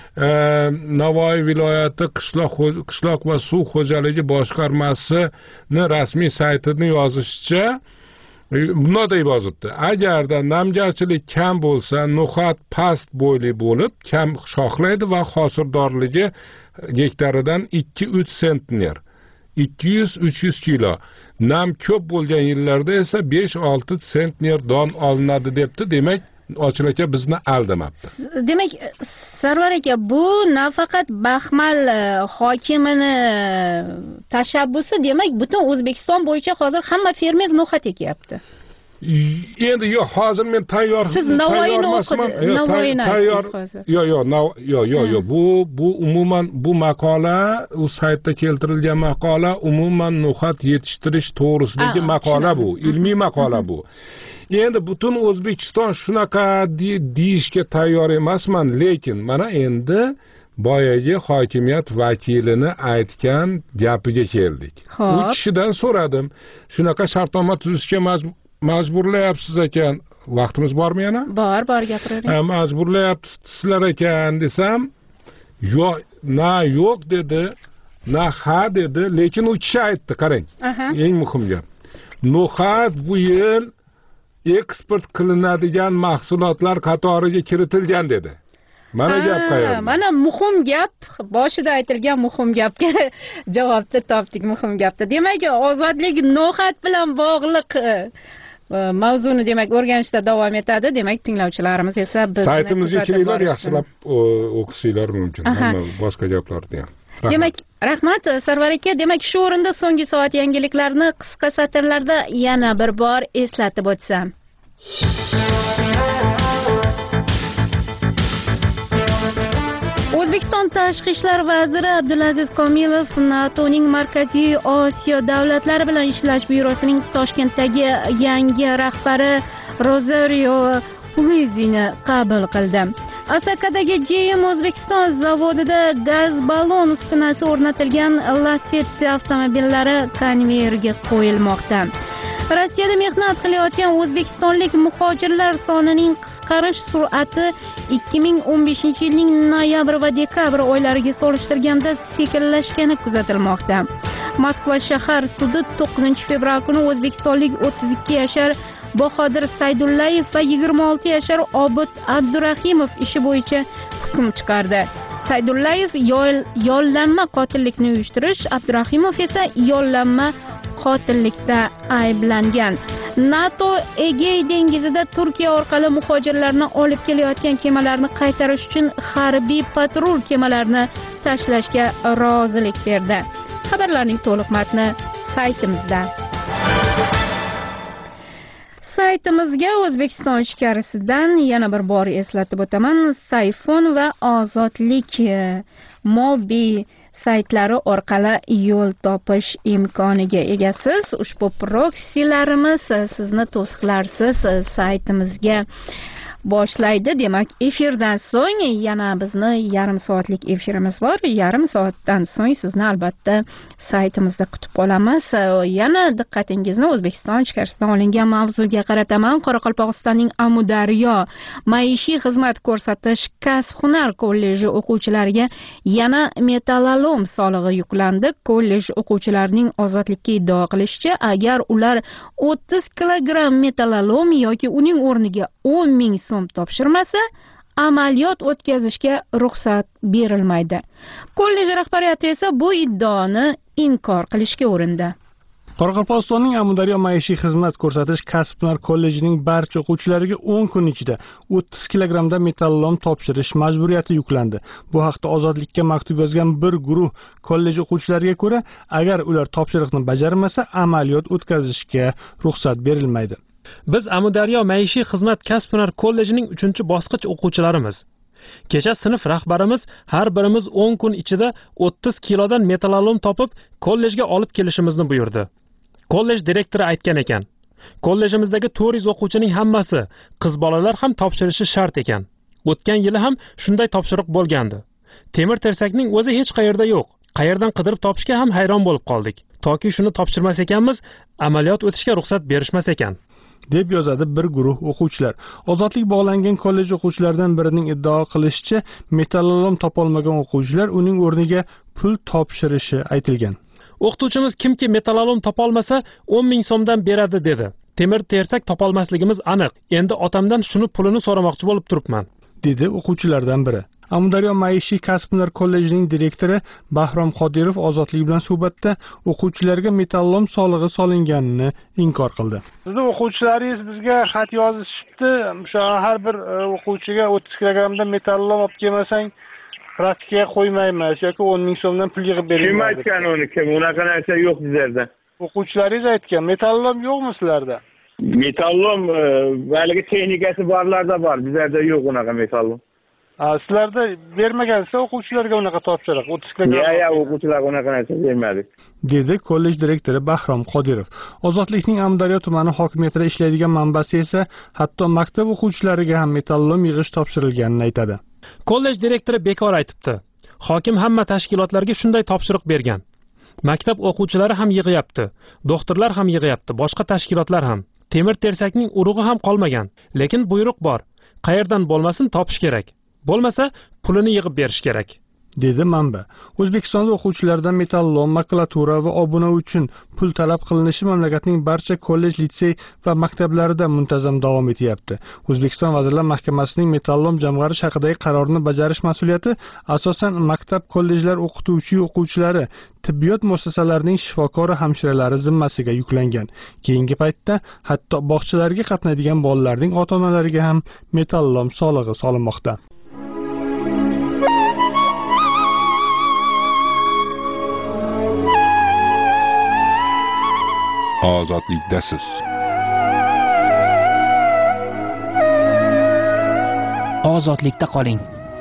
Navoiy viloyati qishloq qishloq va suv xo'jaligi boshqarmasining rasmiy saytini yozishicha bunday yozibdi. Agarda namgarchilik kam bo'lsa, no'xat past bo'yli bo'lib, kam shoxlaydi va hosildorligi gektaridan ikki uch sentner. ikki yuz uch yuz kilo. Nam ko'p bo'lgan yillarda esa besh olti sentner don olinadi debdi. Demak, Ochil aka bizni aldamabdi. Demak, Sarvar aka, bu nafaqat Baxmal hokimini tashabbusi, demak, butun O'zbekiston bo'yicha hozir hamma fermer no'xat ekyapti. Endi yo'q, hozir men tayyor siz Navoiyni o'qidingiz, Navoiyni hozir. Yo'q, yo'q, yo'q, yo'q, yo'q. Bu bu umuman bu maqola, u saytda keltirilgan maqola umuman no'xat yetishtirish to'g'risidagi maqola bu, ilmiy maqola bu. Endi butun O'zbekiston shunaqa deyishga tayyor emasman, lekin mana endi boyagi hokimiyat vakilini aytgan gapiga keldik. U kishidan so'radim, shunaqa shartnoma tuzishga majburlayapsiz ekan. Vaqtimiz bormi yana? Bor, bor gapiravering. Majburlayapsizlar ekan desam, yo'q, na yo'q dedi, na ha dedi, lekin u kishi aytdi, qarang. Eng muhim gap. No'xat bu yil eksport qilinadigan mahsulotlar qatoriga kiritilgan dedi. Mana gap qayerda? Mana muhim gap, boshida aytilgan muhim gapga javobni topdik, muhim gapda. Demak, ozodlik no'xat bilan bog'liq mavzuni demak o'rganishda davom etadi. Demak, tinglovchilarimiz esa bizni saytimizga kelinglar, yaxshilab o'qishinglar mumkin. Hamma boshqa gaplarni ham. Demak, rahmat Sarvar aka. Demak, shu o'rinda so'nggi soat yangiliklarini qisqa satrlarda yana bir bor eslatib o'tsam. O'zbekiston Tashqi ishlar vaziri Abdulaziz Komilov NATOning Markaziy Osiyo davlatlari bilan ishlash byurosining Toshkentdagi yangi rahbari Rosario Puglizini qabul qildi. Asakadagi J M O'zbekiston zavodida gaz ballon uskunasi o'rnatilgan Lacetti avtomobillari konveyerga qo'yilmoqda. Rossiyada mehnat qilayotgan o'zbekistonlik muhojirlar sonining qisqarish sur'ati ikki ming o'n beshinchi yilning noyabr va dekabr oylariga solishtirganda sekinlashgani kuzatilmoqda. Moskva shahar sudi to'qqizinchi fevral kuni o'zbekistonlik o'ttiz ikki yashar Bahodir Saydullayev va yigirma olti yashar Obid Abdurahimov ishi bo'yicha hukm chiqardi. Saydullayev yollanma qotillikni uyushtirish, Abdurahimov esa yollanma qotillikda ayblangan. NATO Egey dengizida Turkiya orqali muhojirlarni olib kelayotgan kemalarni qaytarish uchun harbiy patrul kemalarini tashlashga rozilik berdi. Xabarlarning to'liq matni saytimizda. Saytimizga O'zbekiston ichkarisidan yana bir bor eslatib o'taman. Sayfon va Ozodlik Mobi saytlari orqali yo'l topish imkoniga egasiz. Ushbu proksilarimiz sizni to'siqlarsiz saytimizga boshlaydi. Demak, efirdan so'ng yana bizni yarim soatlik efirimiz bor. Yarim soatdan so'ng sizni albatta saytimizda kutib qolamiz. Yana diqqatingizni O'zbekiston ichkarisidan olingan mavzuga qarataman. Qoraqalpog'istonning Amudaryo maishiy xizmat ko'rsatish kasb-hunar kolleji o'quvchilariga yana metallalom solig'i yuklandi. Kollej o'quvchilarining ozodlikka iddao qilishicha, agar ular o'ttiz kilogramm metallalom yoki uning o'rniga o'n ming so'm topshirmasa, amaliyot o'tkazishga ruxsat berilmaydi. Kollej rahbariyati esa bu iddaoni inkor qilishga urindi. Qoraqalpog'istonning Amudaryo maishiy xizmat ko'rsatish kasb-hunar kollejining barcha o'quvchilariga o'n kun ichida o'ttiz kilogrammda metallolom topshirish majburiyati yuklandi. Bu haqda Ozodlikka maktub yozgan bir guruh kollej o'quvchilariga ko'ra, agar ular topshiriqni bajarmasa, amaliyot o'tkazishga ruxsat berilmaydi. Biz Amudaryo maishiy xizmat kasb-hunar kollejining uchinchi bosqich o'quvchilarimiz. Kecha sinf rahbarimiz har birimiz o'n kun ichida o'ttiz kilodan metallalom topib, kollejga olib kelishimizni buyurdi. Kollej direktori aytgan ekan. Kollejimizdagi to'rt yuz o'quvchining hammasi, qiz bolalar ham topshirishi shart ekan. O'tgan yili ham shunday topshiriq bo'lgandi. Temir tersakning o'zi hech qayerda yo'q. Qayerdan qidirib topishga ham hayron bo'lib qoldik. Toki shuni topshirmas ekanmiz, amaliyot o'tishga ruxsat berishmas ekan, deb yozadi bir guruh o'quvchilar. Ozodlik bog'langan kollej o'quvchilaridan birining iddao qilishicha, metallalom topolmagan o'quvchilar uning o'rniga pul topshirishi aytilgan. O'qituvchimiz kimki metallalom topolmasa o'n ming so'mdan beradi dedi. Temir tersak topolmasligimiz aniq. Endi otamdan shuni pulini so'ramoqchi bo'lib turibman, dedi o'quvchilardan biri. Amudaryo maishiy kasb-hunar kollejining direktori Bahrom Qodirov Ozodlik bilan suhbatda o'quvchilarga metallolom solig'i solinganini inkor qildi. Bizning o'quvchilaringiz bizga xat yozishibdi. O'sha har bir o'quvchiga o'ttiz kilogrammdan metallolom olib kelmasang, praktikaga qo'ymaymiz yoki o'n ming so'mdan pul yig'ib beramiz. Kim aytgan uni? Kim? Unaqa narsa yo'q bizlarda. O'quvchilaringiz aytgan. Metallolom yo'qmi sizlarda? Metallolom haligi texnikasi borlarda bor. Bizlarda yo'q unaqa metallolom. Ha, sizlarda bermagansa o'quvchilarga unaqa topshiriq o'ttiz kilogramm. Ya, ya, o'quvchilarga unaqa narsa bermadik, dedi kollej direktori Bahrom Qodirov. Ozodlikning Amudaryo tumani hokimiyatida ishlaydigan manbasi esa hatto maktab o'quvchilariga ham metallolom yig'ish topshirilganini aytadi. Kollej direktori bekor aytibdi. Hokim hamma tashkilotlarga shunday topshiriq bergan. Maktab o'quvchilari ham yig'yapti, doktorlar ham yig'yapti, boshqa tashkilotlar ham. temir tersakning urug'i ham qolmagan, lekin buyruq bor. Qayerdan bo'lmasin topish kerak. Bo'lmasa pulini yig'ib berish kerak, dedi manba. O'zbekistonda o'quvchilardan metallolom, makulatura va obuna uchun pul talab qilinishi mamlakatning barcha kollej, litsey va maktablarida muntazam davom etyapti. O'zbekiston Vazirlar Mahkamasining metallolom jamg'arish haqidagi qarorini bajarish mas'uliyati asosan maktab, kollejlar o'qituvchi o'quvchilari, tibbiyot muassasalarining shifokori, hamshiralari zimmasiga yuklangan. Keyingi paytda hatto bog'chalarga qatnaydigan bolalarning ota-onalariga ham metallolom solig'i solinmoqda. Ozodlikdasiz. Ozodlikda qoling.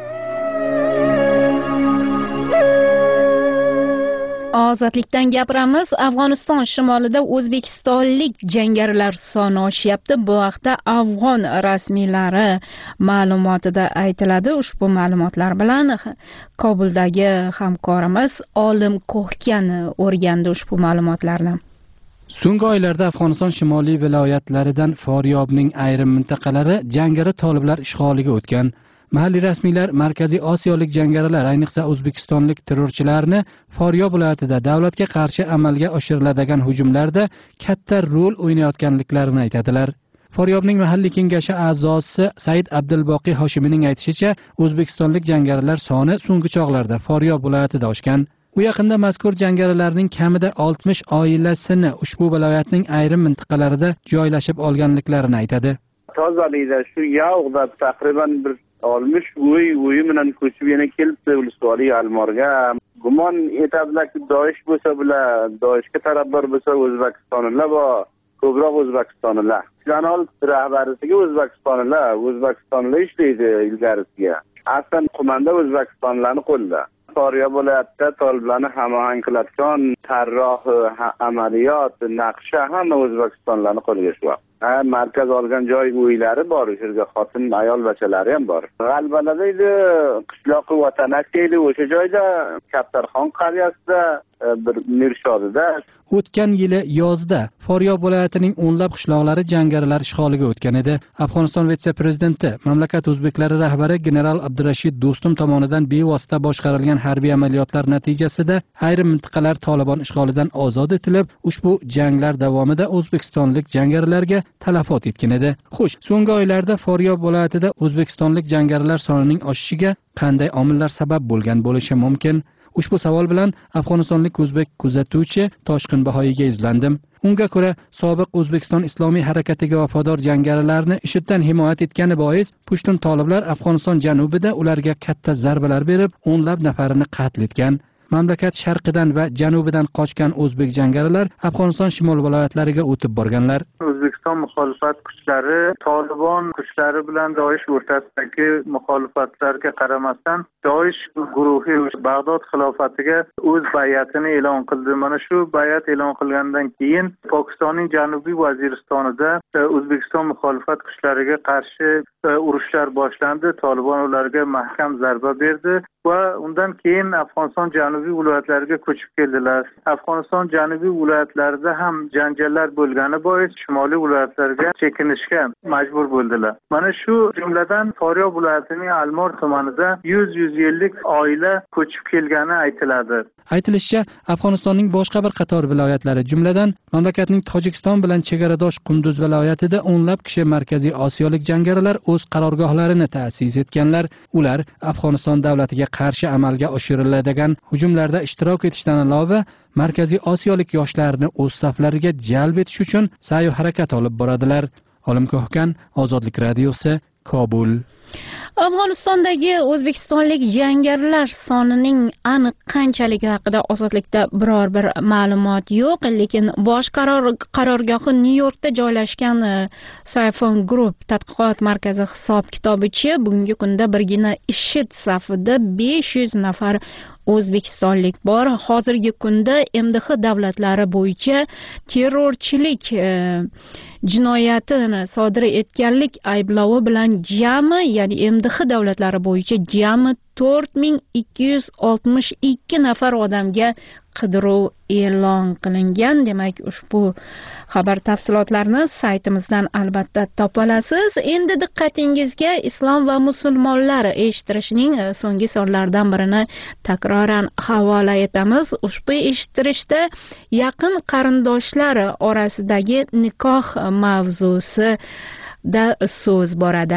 Ozodlikdan gapiramiz. Afg'oniston shimolida o'zbekistonlik jangarilar soni oshyapti. Bu haqda afg'on rasmiylari ma'lumotida aytiladi. Ushbu ma'lumotlar bilan Kobuldagi hamkorimiz Olim Ko'hkan o'rgandi ushbu ma'lumotlarni. So'nggi oylarda Afg'oniston shimoliy viloyatlaridan Faryobning ayrim mintaqalari jangari toliblar ishg'oliga o'tgan. Mahalliy rasmiylar Markaziy Osiyolik jangarilar, ayniqsa o'zbekistonlik terrorchilarni Faryob viloyatida davlatga qarshi amalga oshiriladigan hujumlarda katta rol o'ynayotganliklarini aytadilar. Faryobning mahalliy kengashi a'zosi Said Abdulboqiy Hoshimining aytishicha, o'zbekistonlik jangarilar soni so'nggi chog'larda Faryob viloyatida oshgan. U yaqinda mazkur jangarilarning kamida oltmish oilasini ushbu viloyatning ayrim mintaqalarida joylashib olganliklarini aytadi. Tozalikda shu yog'da taqriban bir oltmish uy uyi bilan ko'chib yana kelibdi Ulusvoliy Almorga. Gumon etadilarki, Doish bo'lsa bular, Doishga tarafdor bo'lsa O'zbekistonliklar bor, ko'proq O'zbekistonliklar. Kanal rahbarisiga O'zbekistonliklar, O'zbekistonliklar ishlaydi ilgarisiga. Aslan qumanda O'zbekistonlarning qo'lida. Faryob viloyatida toliblarni hamohang qiladigan tarroh amaliyot naqsha hamma O'zbekistonlarning qo'liga shu. Ha, markaz olgan joy uylari bor, o'sha yerga xotin, ayol, bachalari ham bor. G'albalada edi, qishloq Vatanak edi, o'sha joyda Kaptarxon qaryasida bir Mirshodida. O'tgan yili yozda Faryob viloyatining o'nlab qishloqlari jangarilar ishg'oliga o'tgan edi. Afg'oniston vitse-prezidenti, mamlakat o'zbeklari rahbari general Abdurashid Do'stum tomonidan bevosita boshqarilgan harbiy amaliyotlar natijasida ayrim mintaqalar Tolibon ishg'olidan ozod etilib, ushbu janglar davomida o'zbekistonlik jangarilarga talafot yetgan edi. Xo'sh, so'nggi oylarda Faryob viloyatida o'zbekistonlik jangarilar sonining oshishiga qanday omillar sabab bo'lgan bo'lishi mumkin? Ushbu savol bilan afg'onistonlik o'zbek kuzatuvchi Toshqin Bahoyga izlandim. Unga ko'ra, sobiq O'zbekiston Islomiy harakatiga vafodor jangarilarni IShIDdan himoya etgani bois, pushtun toliblar Afg'oniston janubida ularga katta zarbalar berib, o'nlab nafarini qatl etgan. Mamlakat sharqidan va janubidan qochgan o'zbek jangarilar Afg'oniston shimol viloyatlariga o'tib borganlar. O'zbekiston muxolifat kuchlari Tolibon kuchlari bilan Doish o'rtasidagi muxolifatlarga qaramasdan Doish guruhi Bag'dod xilofatiga o'z bay'atini e'lon qildi. Mana shu bay'at e'lon qilgandan keyin Pokistonning janubiy Vaziristonida O'zbekiston muxolifat kuchlariga qarshi urushlar boshlandi. Tolibon ularga mahkam zarba berdi va undan keyin Afg'oniston janubiy viloyatlariga ko'chib keldilar. Afg'oniston janubiy viloyatlarida ham janjallar bo'lgani bois shimoliy viloyatlarga chekinishga majbur bo'ldilar. Mana shu jumladan Faryob viloyatining Almor tumanida yuz yuz ellik oila ko'chib kelgani aytiladi. Aytilishicha, Afg'onistonning boshqa bir qator viloyatlari, jumladan mamlakatning Tojikiston bilan chegaradosh Qunduz viloyatida o'nlab kishi Markaziy Osiyolik jangarilar o'z qarorgohlarini ta'sis etganlar. Ular Afg'oniston davlatiga qarshi amalga oshiriladigan hujumlarda ishtirok etishdan ilova Markaziy Osiyolik yoshlarni o'z saflariga jalb etish uchun sa'y harakat olib boradilar. Olim Ko'hkan, Ozodlik radiosi, Kobul. Afg'onistondagi o'zbekistonlik jangarilar sonining aniq qanchaligi haqida Ozodlikda biror bir ma'lumot yo'q, lekin bosh qaror qarorgohi Nyu-Yorkda joylashgan Sayfon Group tadqiqot markazi hisob-kitobicha bugungi kunda birgina IShID safida besh yuz nafar o'zbekistonlik bor. Hozirgi kunda M D H davlatlari bo'yicha terrorchilik e, jinoyatini sodir etganlik ayblovi bilan jami, ya'ni M D H davlatlari bo'yicha jami to'rt ming ikki yuz oltmish ikki nafar odamga qidiruv e'lon qilingan. Demak, ushbu xabar tafsilotlarini saytimizdan albatta topa olasiz. Endi diqqatingizga islom va musulmonlar eshittirishning so'nggi sonlaridan birini takroran havola etamiz. Ushbu eshittirishda yaqin qarindoshlar orasidagi nikoh mavzusida so'z boradi.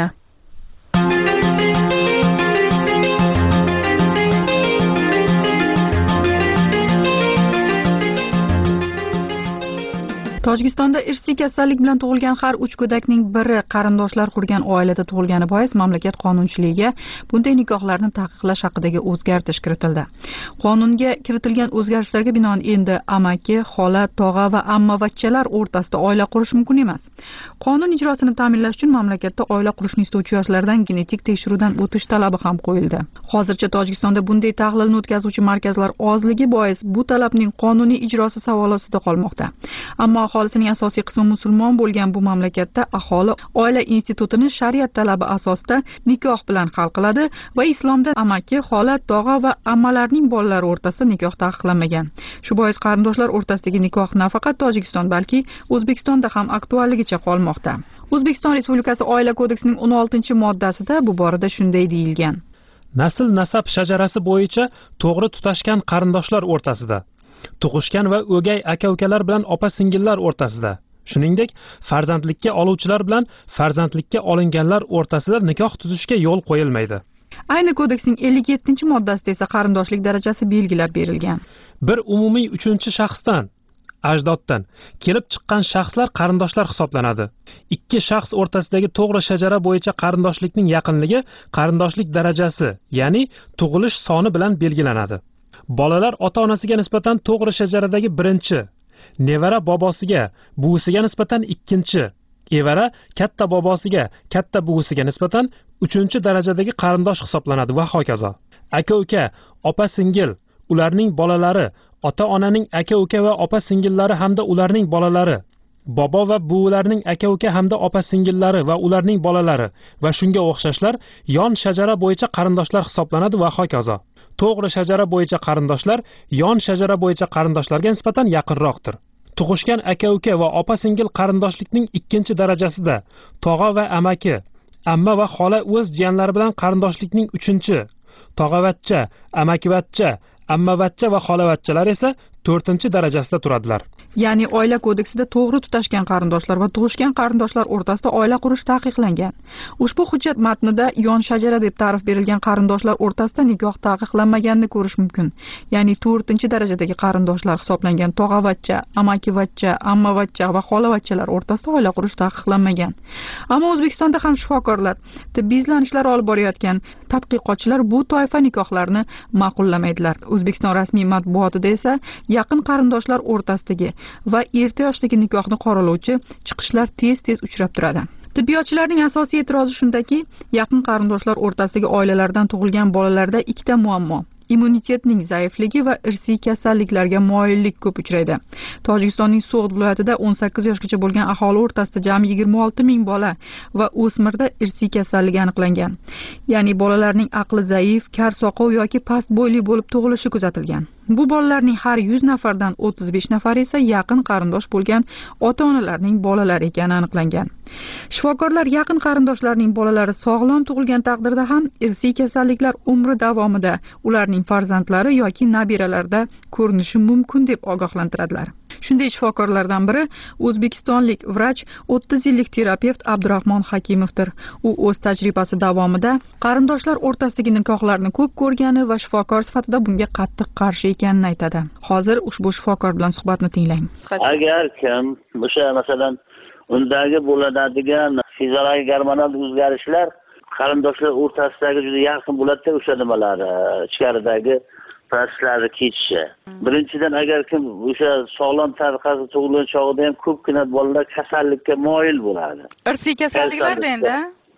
Tojikistonda irsiy kasallik bilan tug'ilgan har uch go'dakning biri qarindoshlar qurgan oilada tug'ilgani bois mamlakat qonunchiligiga bunday nikohlarni taqiqlash haqidagi o'zgartish kiritildi. Qonunga kiritilgan o'zgarishlarga binoan endi amaki, xola, tog'a va ammavachchalar o'rtasida oila qurish mumkin emas. Qonun ijrosini ta'minlash uchun mamlakatda oila qurishni istovchi yoshlardan genetik tekshiruvdan o'tish talabi ham qo'yildi. Hozircha Tojikistonda bunday tahlilni o'tkazuvchi markazlar ozligi bois bu talabning qonuniy ijrosi savol ostida qolmoqda. Ammo aholisining asosiy qismi musulmon bo'lgan bu mamlakatda aholi oila institutini shariat talabi asosida nikoh bilan hal qiladi va islomda amaki, xola, tog'a va ammalarning bolalari o'rtasida nikoh taqiqlanmagan. Shu bois qarindoshlar o'rtasidagi nikoh nafaqat Tojikiston, balki O'zbekistonda ham aktualligicha qolmoqda. O'zbekiston Respublikasi Oila kodeksining o'n oltinchi moddasida bu borada shunday deyilgan: Nasl nasab shajarasi bo'yicha to'g'ri tutashgan qarindoshlar o'rtasida, tug'ishgan va o'gay aka-ukalar bilan opa-singillar o'rtasida, shuningdek, farzandlikka oluvchilar bilan farzandlikka olinganlar o'rtasida nikoh tuzishga yo'l qo'yilmaydi. Ayni kodeksning ellik yettinchi moddasida esa qarindoshlik darajasi belgilab berilgan. Bir umumiy uchinchi shaxsdan, ajdoddan kelib chiqqan shaxslar qarindoshlar hisoblanadi. Ikki shaxs o'rtasidagi to'g'ri shajara bo'yicha qarindoshlikning yaqinligi qarindoshlik darajasi, ya'ni tug'ilish soni bilan belgilanadi. Bolalar ota-onasiga nisbatan to'g'ri shajaradagi birinchi, nevara bobosiga, buvisiga nisbatan ikkinchi, evara katta bobosiga, katta buvisiga nisbatan uchinchi darajadagi qarindosh hisoblanadi va hokazo. Aka-uka, opa-singil, ularning bolalari, ota-onaning aka-uka va opa-singillari hamda ularning bolalari, bobo va buvilarning aka-uka hamda opa-singillari va ularning bolalari va shunga o'xshashlar yon shajara bo'yicha qarindoshlar hisoblanadi va hokazo. To'g'ri shajara bo'yicha qarindoshlar yon shajara bo'yicha qarindoshlarga nisbatan yaqinroqdir. Tug'ishgan aka-uka va opa-singil qarindoshlikning ikkinchi darajasida tog'a va amaki, amma va xola o'z jiyanlari bilan qarindoshlikning uchinchi, tog'avachcha, amakivachcha, ammavachcha va xolavachchalar esa to'rtinchi darajasida turadilar. Ya'ni oila kodeksida to'g'ri tutashgan qarindoshlar va tug'ishgan qarindoshlar o'rtasida oila qurish taqiqlangan. Ushbu hujjat matnida yon shajara deb ta'rif berilgan qarindoshlar o'rtasida nikoh taqiqlanmaganini ko'rish mumkin. Ya'ni to'rtinchi darajadagi qarindoshlar hisoblangan tog'avachcha, amakivachcha, ammavachcha va xolavachchalar o'rtasida oila qurish taqiqlanmagan. Ammo O'zbekistonda ham shifokorlar, tibbiy izlanishlar olib borayotgan tadqiqotchilar bu toifa nikohlarni ma'qullamaydilar. O'zbekiston rasmiy matbuotida esa yaqin qarindoshlar o'rtasidagi va erta yoshdagi nikohni qoralovchi chiqishlar tez-tez uchrab turadi. Tibbiyotchilarning asosiy e'tirozi shundaki, yaqin qarindoshlar o'rtasidagi oilalardan tug'ilgan bolalarda ikkita muammo: immunitetning zaifligi va irsiy kasalliklarga moyillik ko'p uchraydi. Tojikistonning So'g'd viloyatida o'n sakkiz yoshgacha bo'lgan aholi o'rtasida jami yigirma olti ming bola va o'smirda irsiy kasallik aniqlangan. Ya'ni bolalarning aqli zaif, kar-soqov yoki past bo'yli bo'lib tug'ilishi kuzatilgan. Bu bolalarning har yuz nafardan o'ttiz besh nafari esa yaqin qarindosh bo'lgan ota-onalarning bolalari ekani aniqlangan. Shifokorlar yaqin qarindoshlarning bolalari sog'lom tug'ilgan taqdirda ham irsiy kasalliklar umri davomida ularning farzandlari yoki nabiralarida ko'rinishi mumkin deb ogohlantiradilar. Shunday shifokorlardan biri o'zbekistonlik vrach, o'ttiz yillik terapevt Abdurahmon Hakimovdir. U o'z tajribasi davomida qarindoshlar o'rtasidagi nikohlarni ko'p ko'rgani va shifokor sifatida bunga qattiq qarshi ekanini aytadi. Hozir ushbu shifokor bilan suhbatni tinglaymiz. Agar kim o'sha masalan undagi bo'ladigan fiziologik gormonal o'zgarishlar qarindoshlar o'rtasidagi juda yaqin bo'ladi, o'sha nimalar ichkaridagi proseslarni kechishi. Birinchidan, agar kim o'sha sog'lom tariqasida tug'ilgan chog'ida ham ko'pgina bolalar kasallikka moyil bo'ladi. Irsiy kasalliklarda endi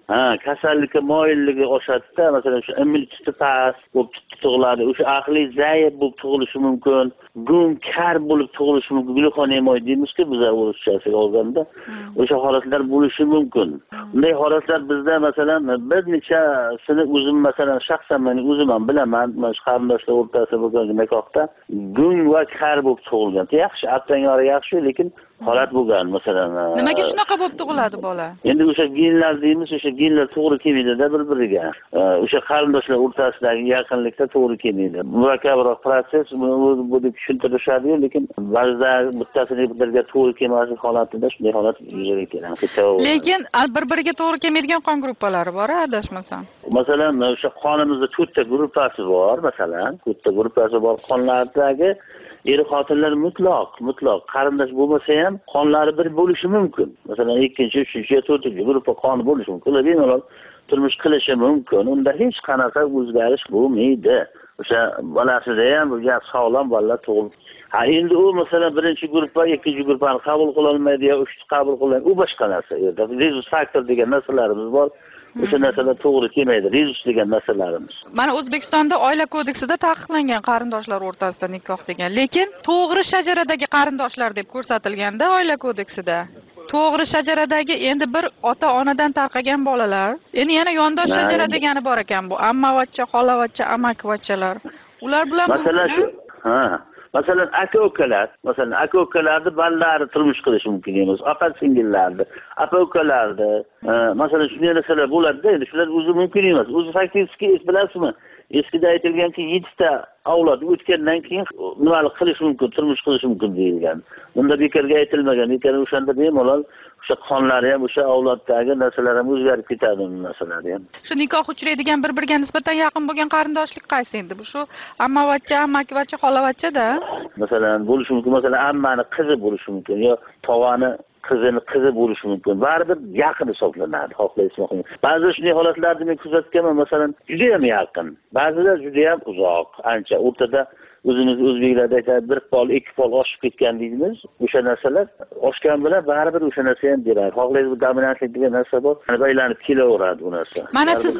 ha kasallikka moyilligi oshadida, masalan shu immuniteti past bo'lib tug'iladi, o'sha aqliy zaif bo'lib tug'ilishi mumkin, gung kar bo'lib tug'ilishi mumkin, glukonemoy deymiz-ku biz o'zchasiga olganda, o'sha holatlar bo'lishi mumkin. Bunday holatlar bizda masalan bir nechasini o'zim masalan shaxsan men o'zim ham bilaman, mana shu qarindoshlar o'rtasida bo'lgan nikohda gung va kar bo'lib tug'ilgan. Yaxshi, atlanglari yaxshi, lekin holat bo'lgan masalan. Nimaga shunaqa bo'lib tug'iladi bola? Endi o'sha genlar deymiz, o'sha genlar to'g'ri kelmaydi-da bir-biriga. O'sha qarindoshlar o'rtasidagi yaqinlikda to'g'ri kelmaydi. Murakkabroq proses bu deb tushuntirishadi, lekin ba'zida bittasini bir-biriga to'g'ri kelmaslik holatida shunday holat yuzaga keladi. Lekin bir-biriga to'g'ri kelmaydigan qon gruppalari bor, adashmasam. Masalan, o'sha qonimizda to'rtta gruppasi bor, masalan, to'rtta gruppasi bor qonlardagi er xotinlar mutlaq, mutlaq qarindosh bo'lmasa ham qonlari bir bo'lishi mumkin. Masalan, ikkinchi, uchinchi, to'rtinchi gruppa qoni bo'lishi mumkin. Ular bemalol turmush qilishi mumkin. Unda hech qanaqa o'zgarish bo'lmaydi. O'sha bolasida ham bu gap sog'lom bolalar tug'ilib. Ha, endi u masalan birinchi gruppa, ikkinchi gruppani qabul qila olmaydi yo uchta qabul qilmaydi. U boshqa narsa. Rezus faktor degan narsalarimiz bor. O'sha narsalar to'g'ri kelmaydi. Rezus degan narsalarimiz. Mana O'zbekistonda oila kodeksida taqiqlangan qarindoshlar o'rtasida nikoh degan, lekin to'g'ri shajaradagi qarindoshlar deb ko'rsatilganda oila kodeksida to'g'ri shajaradagi endi bir ota-onadan tarqagan bolalar, endi yana yondosh shajara degani bor ekan bu. Ammavachcha, xolavachcha, amakivachchalar. Ular bilan masalan shu, ha, masalan aka-ukalar, masalan aka-ukalarni bolalari turmush qilishi mumkin emas. Opa-singillarni, opa-ukalarni, masalan shunday narsalar bo'ladi-da, endi shular o'zi mumkin emas. O'zi faktiski bilasizmi? Eskida aytilganki yettita avlod o'tgandan keyin nimalik qilish mumkin, turmush qilish mumkin deyilgan. Bunda bekorga aytilmagan. Lekin o'shanda bemalol o'sha qonlari ham, o'sha avloddagi narsalar ham o'zgarib ketadi, bu narsalar ham. Shu nikoh uchraydigan bir-biriga nisbatan yaqin bo'lgan qarindoshlik qaysi endi? Bu shu ammavachcha, amakivachcha, xolavachcha-da. Masalan, bo'lishi mumkin, masalan, ammani qizi bo'lishi mumkin yo tog'ani qizini qizi bo'lishi mumkin. Baribir yaqin hisoblanadi, xohlaysizmi? Ba'zi shunday holatlarni men kuzatganman, masalan, juda ham yaqin. Ba'zida juda ham uzoq, ancha o'rtada o'zimiz o'zbeklarda aytadi, bir pol, ikki pol oshib ketgan deymiz. O'sha narsalar oshgan bilan baribir o'sha narsa ham beradi. Xohlaysiz, bu dominantlik degan narsa bor. Mana aylanib kelaveradi bu narsa. Mana siz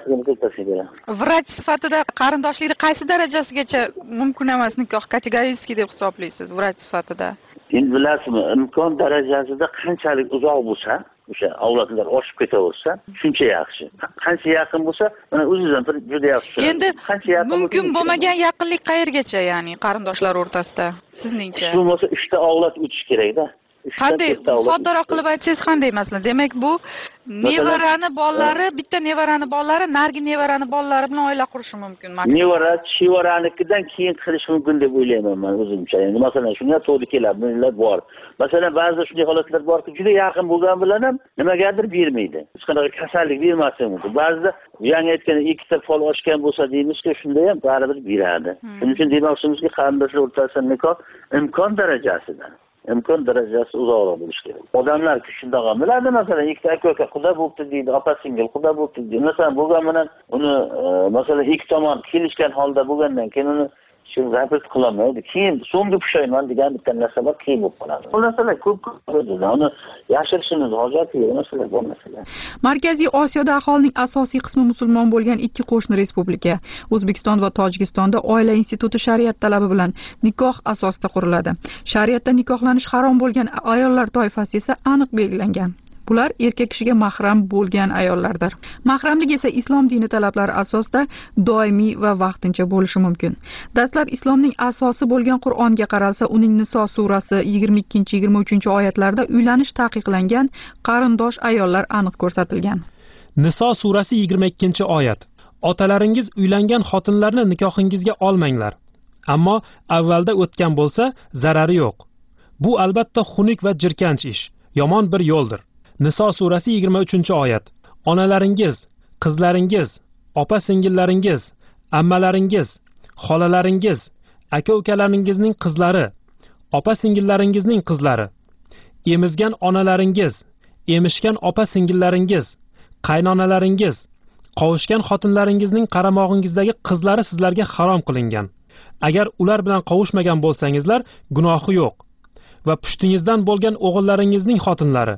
vrach sifatida qarindoshlikni qaysi darajasigacha mumkin emas nikoh kategoriyasiga deb hisoblaysiz vrach sifatida? Endi bilasizmi, imkon darajasida qanchalik uzoq bo'lsa, o'sha avlodlar oshib ketaversa, shuncha yaxshi. Qancha yaqin bo'lsa, mana o'zingizdan bir juda yaxshi. Endi mumkin bo'lmagan yaqinlik qayergacha, ya'ni qarindoshlar o'rtasida sizningcha? Shu bo'lsa uchta avlod o'tish kerak-da. Qanday, soddaroq qilib aytsangiz qanday masalan? Demak, bu nevarani bolalari, bitta nevarani bolalari, nargi nevarani bolalari bilan oila qurishi mumkin maksimum. Nevara, chevaranikidan keyin qilish mumkin deb o'ylayman men o'zimcha. Endi masalan, shunga to'g'ri keladi, bunlar bor. Masalan, ba'zi shunday holatlar borki, juda yaqin bo'lgan bilan ham nimagadir bermaydi. Hech qanaqa kasallik bermasi mumkin. Ba'zida yangi aytgan ikkita fol oshgan bo'lsa deymizki, shunda ham baribir beradi. Shuning uchun demoqchimizki, qarindoshlar o'rtasida nikoh imkon darajasida imkon darajasi uzoqroq bo'lishi kerak. Odamlar shunday qiladi, masalan, ikkita aka-uka quda bo'libdi deydi, opa-singil quda bo'libdi deydi. Masalan, bo'lgan bilan uni masalan ikki tomon kelishgan holda bo'lgandan keyin uni shuni rapid qilolmaydi. Keyin so'nggi pushayman degan bitta narsa bor, keyin bo'lib qoladi. Bu narsalar ko'p bo'ladi. Uni yashirishimiz hojati yo'q, narsalar bor narsalar. Markaziy Osiyoda aholining asosiy qismi musulmon bo'lgan ikki qo'shni respublika, O'zbekiston va Tojikistonda oila instituti shariat talabi bilan nikoh asosida quriladi. Shariatda nikohlanish harom bo'lgan ayollar toifasi esa aniq belgilangan. Bular erkak kishiga mahram bo'lgan ayollardir. Mahramlik esa islom dini talablari asosida doimiy va vaqtincha bo'lishi mumkin. Dastlab islomning asosi bo'lgan Qur'onga qaralsa, uning Niso surasi yigirma ikkinchi yigirma uchinchi oyatlarida uylanish taqiqlangan qarindosh ayollar aniq ko'rsatilgan. Niso surasi yigirma ikkinchi oyat. Otalaringiz uylangan xotinlarni nikohingizga olmanglar. Ammo avvalda o'tgan bo'lsa, zarari yo'q. Bu albatta xunuk va jirkanch ish, yomon bir yo'ldir. Niso surasi yigirma uchinchi oyat. Onalaringiz, qizlaringiz, opa-singillaringiz, ammalaringiz, xolalaringiz, aka-ukalaringizning qizlari, opa-singillaringizning qizlari, emizgan onalaringiz, emishgan opa-singillaringiz, qaynonalaringiz, qovushgan xotinlaringizning qaramog'ingizdagi qizlari sizlarga harom qilingan. Agar ular bilan qovushmagan bo'lsangizlar, gunohi yo'q. Va pushtingizdan bo'lgan o'g'illaringizning xotinlari,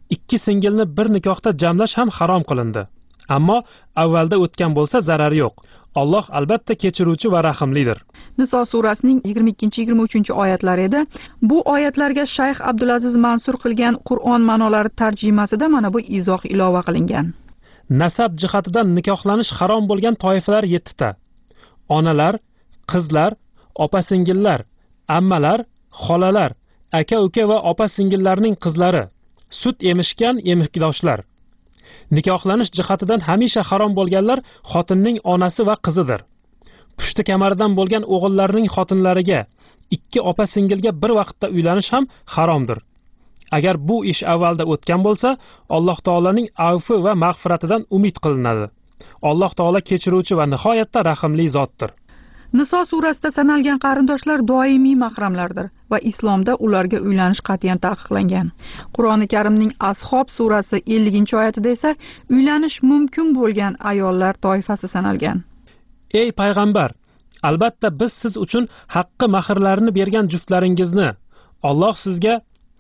ikki singilni bir nikohda jamlash ham harom qilindi. Ammo avvalda o'tgan bo'lsa zarari yo'q. Alloh albatta kechiruvchi va rahimlidir. Niso surasining yigirma ikkinchi yigirma uchinchi oyatlari edi. Bu oyatlarga Shayx Abdulaziz Mansur qilgan Qur'on ma'nolari tarjimasida mana bu izoh ilova qilingan. Nasab jihatidan nikohlanish harom bo'lgan toifalar yettita. Onalar, qizlar, opa-singillar, ammalar, xolalar, aka-uka va opa-singillarning qizlari, sut emishgan emikdoshlar. Nikohlanish jihatidan hamisha harom bo'lganlar xotinning onasi va qizidir. Pushti kamaridan bo'lgan o'g'illarning xotinlariga, ikki opa-singilga bir vaqtda uylanish ham haromdir. Agar bu ish avvalda o'tgan bo'lsa, Alloh taolaning afvi va mag'firatidan umid qilinadi. Alloh taola kechiruvchi va nihoyatda rahimli zotdir. Niso surasida sanalgan qarindoshlar doimiy mahramlardir va islomda ularga uylanish qat'iyan taqiqlangan. Qur'oni Karimning Ashob surasi ellinchi oyatida esa uylanish mumkin bo'lgan ayollar toifasi sanalgan. Ey payg'ambar, albatta biz siz uchun haqqi mahrlarni bergan juftlaringizni, Alloh sizga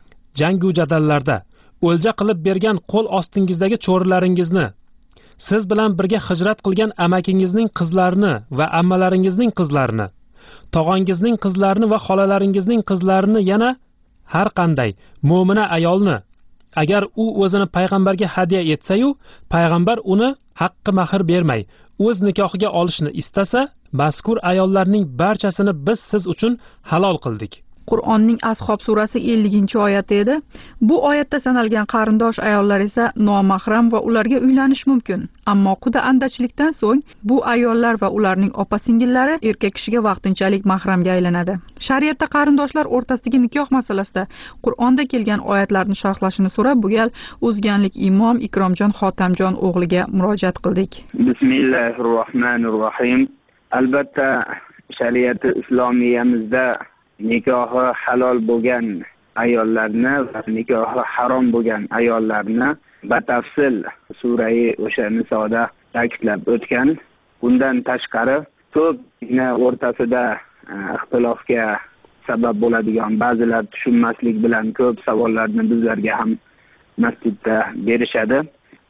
jangu jadallarda o'lja qilib bergan qo'l ostingizdagi cho'rilaringizni, siz bilan birga hijrat qilgan amakingizning qizlarini va ammalaringizning qizlarini, tog'angizning qizlarini va xolalaringizning qizlarini, yana har qanday mo'mina ayolni, agar u o'zini payg'ambarga hadya etsa-yu, payg'ambar uni haqqi mahr bermay, o'z nikohiga olishni istasa, mazkur ayollarning barchasini biz siz uchun halol qildik. Qur'onning Ashob surasi ellinchi oyati edi. Bu oyatda sanalgan qarindosh ayollar esa nomahram va ularga uylanish mumkin. Ammo quda andachilikdan so'ng bu ayollar va ularning opa-singillari erkak kishiga vaqtinchalik mahramga aylanadi. Shariatda qarindoshlar o'rtasidagi nikoh masalasida Qur'onda kelgan oyatlarni sharhlashini so'rab, bu gal o'zganlik imom Ikromjon Xotamjon o'g'liga murojaat qildik. Bismillahirrohmanirrohim. Albatta shariati islomiyamizda nikohi halol bo'lgan ayollarni va nikohi harom bo'lgan ayollarni batafsil surai o'sha Nisoda ta'kidlab o'tgan. Bundan tashqari ko'pgina o'rtasida ixtilofga sabab bo'ladigan ba'zilar tushunmaslik bilan ko'p savollarni bizlarga ham masjidda berishadi.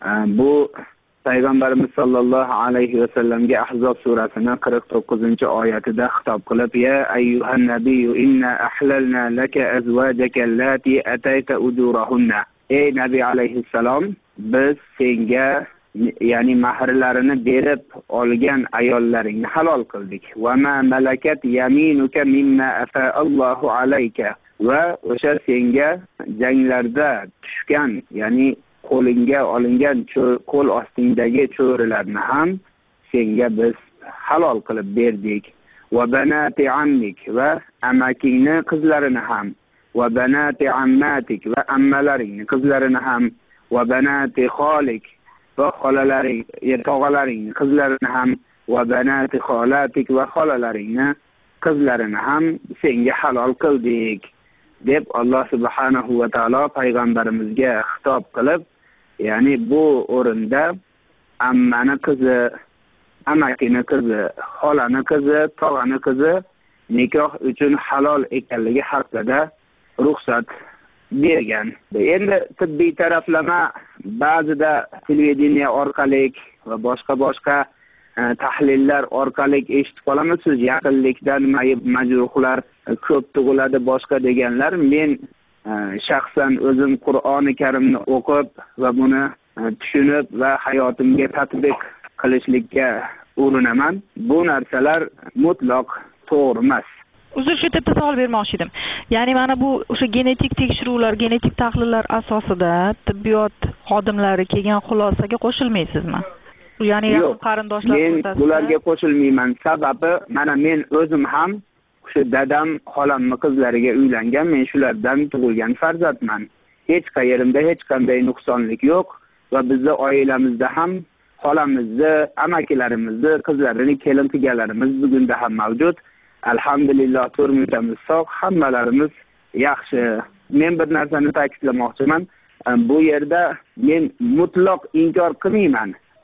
Bu Payg'ambarimiz sollallohu alayhi va sallamga Ahzob surasining qirq to'qqizinchi oyatida xitob qilib, ya ayyuhan nabiyyu inna ahlalna laka azwajaka allati atayta ujurahunna. Ey nabiy alayhissalom, biz senga ya'ni mahrlarini berib olgan ayollaringni halol qildik. Va ma malakat yaminuka mimma afa Allohu alayka. Va o'sha senga janglarda tushgan, ya'ni qo'lingga olingan qo'l ostingdagi cho'rilarni ham senga biz halol qilib berdik. Va banati ammik va amakingni qizlarini ham, va banati ammatik va ammalaringni qizlarini ham, va banati xolik va xolalaring, tog'alaringni qizlarini ham, va banati xolatik va xolalaringni qizlarini ham senga halol qildik deb Alloh subhanahu va taolo payg'ambarimizga xitob qilib, ya'ni bu o'rinda ammani qizi, amakini qizi, xolani qizi, tog'ani qizi nikoh uchun halol ekanligi haqida ruxsat bergan. Endi tibbiy taraflama ba'zida televideniya orqali va boshqa boshqa tahlillar orqali eshitib qolamiz. Siz yaqinlikdan majruhlar ko'p tug'iladi boshqa deganlar. Men shaxsan o'zim Qur'oni Karimni o'qib va buni tushunib va hayotimga tatbiq qilishlikka urinaman. Bu narsalar mutlaq to'g'ri emas. Uzr, shu yerda savol bermoqchi edim. Ya'ni mana bu o'sha genetik tekshiruvlar, genetik tahlillar asosida tibbiyot xodimlari kelgan xulosaga qo'shilmaysizmi? Ya'ni qarindoshlar o'rtasida. Men bularga qo'shilmayman. Sababi mana men o'zim ham shu dadam, xolamni qizlariga uylangan, men shulardan tug'ilgan farzandman. Hech qayerimda hech qanday nuqsonlik yo'q va bizning oilamizda ham xolamizni, amakilarimizni, qizlarini kelin qilganlarimiz bugunda ham mavjud. Alhamdulillah, turmushimiz sog', hammalarimiz yaxshi. Men bir narsani ta'kidlamoqchiman. Bu yerda men mutlaq inkor qilmayman.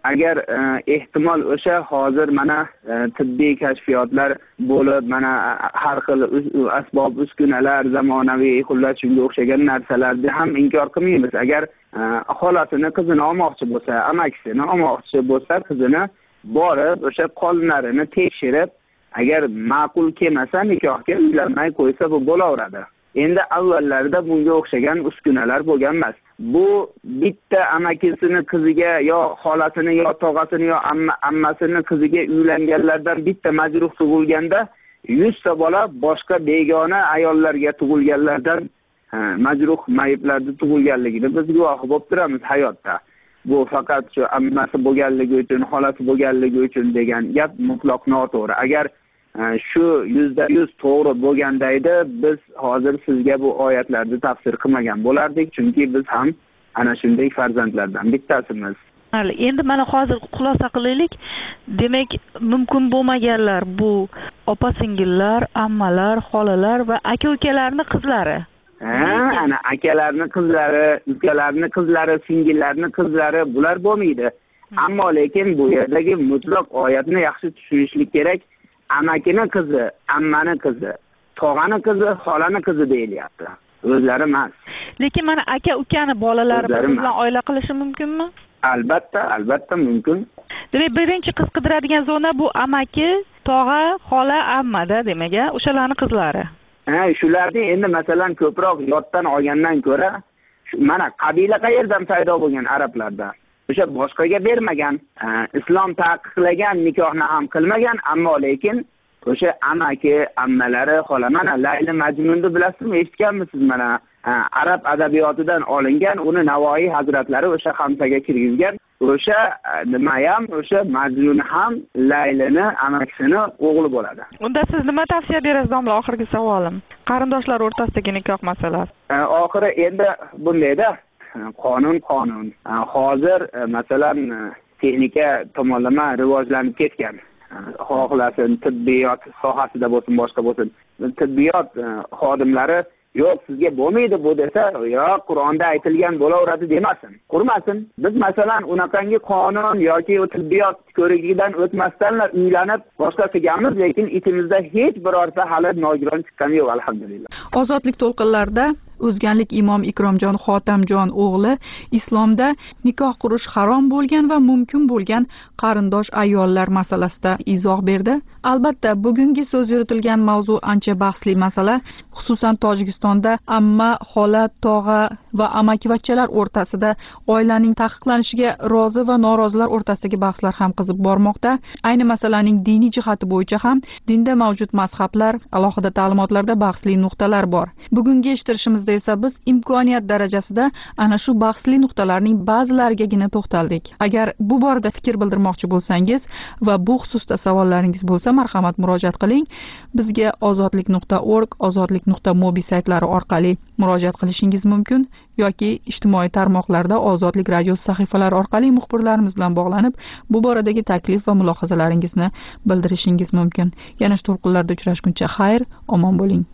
agar ehtimol o'sha hozir mana tibbiy kashfiyotlar bo'lib, mana har xil asbob uskunalar, zamonaviy xullas shunga o'xshagan narsalarni ham inkor qilmaymiz. Agar xolasini qizini olmoqchi bo'lsa, amakisini olmoqchi bo'lsa, qizini borib o'sha qonlarini tekshirib, agar ma'qul kelmasa nikohga uylanmay qo'ysa bu bo'laveradi. Endi avvallarda bunga o'xshagan uskunalar bo'lgan emas. Bu bitta amakisini qiziga yo xolasini yo tog'asini yo amma, ammasini qiziga uylanganlardan bitta majruh tug'ilganda yuz ta bola boshqa begona ayollarga tug'ilganlardan majruh mayiblarda tug'ilganligini biz guvohi bo'lib turamiz hayotda. Bu faqat shu ammasi bo'lganligi uchun, xolasi bo'lganligi uchun degan gap mutlaq noto'g'ri. Agar shu yuzda yuz to'g'ri bo'lganda edi, biz hozir sizga bu oyatlarni tafsir qilmagan bo'lardik, chunki biz ham ana shunday farzandlardan bittasimiz. Endi mana hozir xulosa qilaylik. Demak, mumkin bo'lmaganlar bu opa-singillar, ammalar, xolalar va aka-ukalarning qizlari. Ha, ana akalarning qizlari, ukalarning qizlari, singillarning qizlari bular bo'lmaydi. Ammo lekin bu yerdagi mutlaq oyatni yaxshi tushunishlik kerak. Amakini qizi, ammani qizi, tog'ani qizi, xolani qizi deyilyapti. O'zlari emas. Lekin mana aka-ukani bolalari bilan oila qilishi mumkinmi? Albatta, albatta mumkin. Demak, birinchi qiz qidiradigan zona bu amaki, tog'a, xola, ammada, demak, o'shalarning qizlari. Ha, shularni endi masalan ko'proq yoddan olgandan ko'ra, mana qabila qayerdan paydo bo'lgan arablarda? O'sha boshqaga bermagan, islom taqiqlagan nikohni ham qilmagan, ammo lekin o'sha amaki, ammalari, xola, mana Layli Majnunni bilasizmi, eshitganmisiz? Mana arab adabiyotidan olingan, uni Navoiy hazratlari o'sha xamsaga kirgizgan. O'sha nima ham, o'sha Majnun ham Laylini amakisini o'g'li bo'ladi. Unda siz nima tavsiya berasiz, domla? Oxirgi savolim. Qarindoshlar o'rtasidagi nikoh masalasi. Oxiri endi bundayda qonun qonun. Hozir masalan texnika tomonlama rivojlanib ketgan. Xohlasin tibbiyot sohasida bo'lsin, boshqa bo'lsin. Tibbiyot xodimlari yo'q sizga bo'lmaydi bu desa, yo'q Qur'onda aytilgan bo'laveradi demasin. Qurmasin. Biz masalan unaqangi qonun yoki tibbiyot ko'rigidan o'tmasdan uylanib boshqa qilganmiz, lekin ichimizda hech birorta hali nogiron chiqqani yo'q, alhamdulillah. Ozodlik to'lqinlarida O'zganlik imom Ikromjon Xotamjon o'g'li islomda nikoh qurish harom bo'lgan va mumkin bo'lgan qarindosh ayollar masalasida izoh berdi. Albatta, bugungi so'z yuritilgan mavzu ancha bahsli masala, xususan Tojikistonda amma, xola, tog'a va amakivachchalar o'rtasida oilaning taqiqlanishiga rozi va norozilar o'rtasidagi bahslar ham qizib bormoqda. Ayni masalaning diniy jihati bo'yicha ham dinda mavjud mazhablar, alohida ta'limotlarda bahsli nuqtalar bor. Bugungi eshittirishimizda esa biz imkoniyat darajasida ana shu bahsli nuqtalarning ba'zilarigagina to'xtaldik. Agar bu borada fikr bildirmoqchi bo'lsangiz va bu xususda savollaringiz bo'lsa, marhamat murojaat qiling. Bizga ozodlik nuqta org, ozodlik nuqta mobi saytlari orqali murojaat qilishingiz mumkin yoki ijtimoiy tarmoqlarda Ozodlik radiosi sahifalari orqali muxbirlarimiz bilan bog'lanib, bu boradagi taklif va mulohazalaringizni bildirishingiz mumkin. Yana shu to'lqinlarda uchrashguncha xayr, omon bo'ling.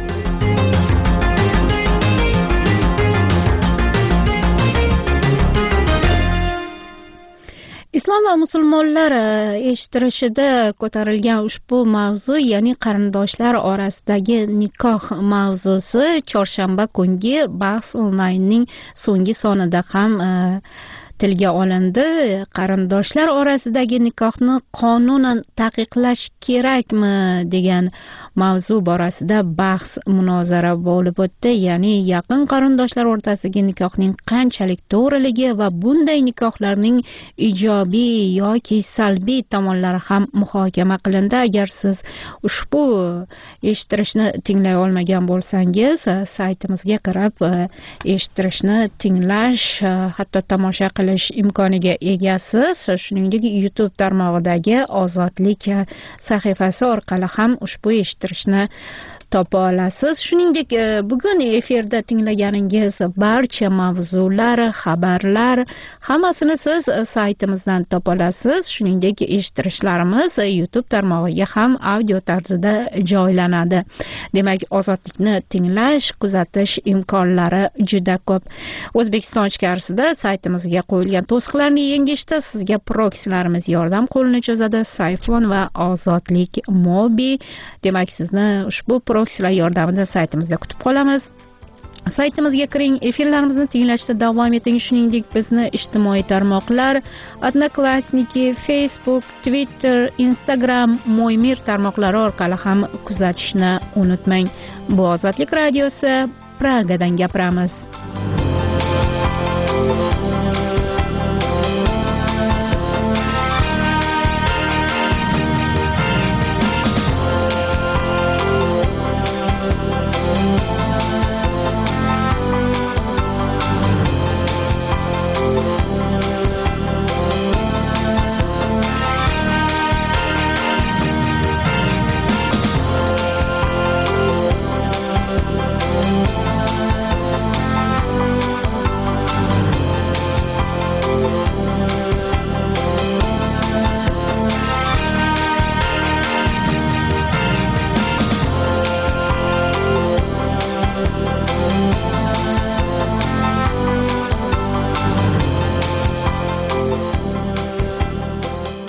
Islom va musulmonlar eshittirishida ko'tarilgan ushbu mavzu, ya'ni qarindoshlar orasidagi nikoh mavzusi chorshanba kungi bahs onlaynning so'nggi sonida ham tilga olindi. Qarindoshlar orasidagi nikohni qonunan taqiqlash kerakmi degan mavzu borasida bahs munozara bo'lib o'tdi. Ya'ni yaqin qarindoshlar o'rtasidagi nikohning qanchalik to'g'riligi va bunday nikohlarning ijobiy yoki salbiy tomonlari ham muhokama qilindi. Agar siz ushbu eshittirishni tinglay olmagan bo'lsangiz, saytimizga kirib eshittirishni tinglash, hatto tomosha qilish imkoniga egasiz. Shuningdek, YouTube tarmog'idagi Ozodlik sahifasi orqali ham ushbu eshittirishni topa olasiz. Shuningdek, bugun efirda tinglaganingiz barcha mavzular, xabarlar hammasini siz saytimizdan topa olasiz. Shuningdek, eshittirishlarimiz YouTube tarmog'iga ham audio tarzida joylanadi. Demak, ozodlikni tinglash, kuzatish imkonlari juda ko'p. O'zbekiston ichkarisida saytimizga qo'yilgan to'siqlarni yengishda sizga proksilarimiz yordam qo'lini cho'zadi. Sayfon va Ozodlik Mobi. Demak, sizni ushbu proksilar yordamida saytimizda kutib qolamiz. Saytimizga kiring, efirlarimizni tinglashda davom eting. Shuningdek, bizni ijtimoiy tarmoqlar Odnoklassniki, Facebook, Twitter, Instagram, Mo'ymir tarmoqlari orqali ham kuzatishni unutmang. Bu Ozodlik radiosi, Pragadan gapiramiz.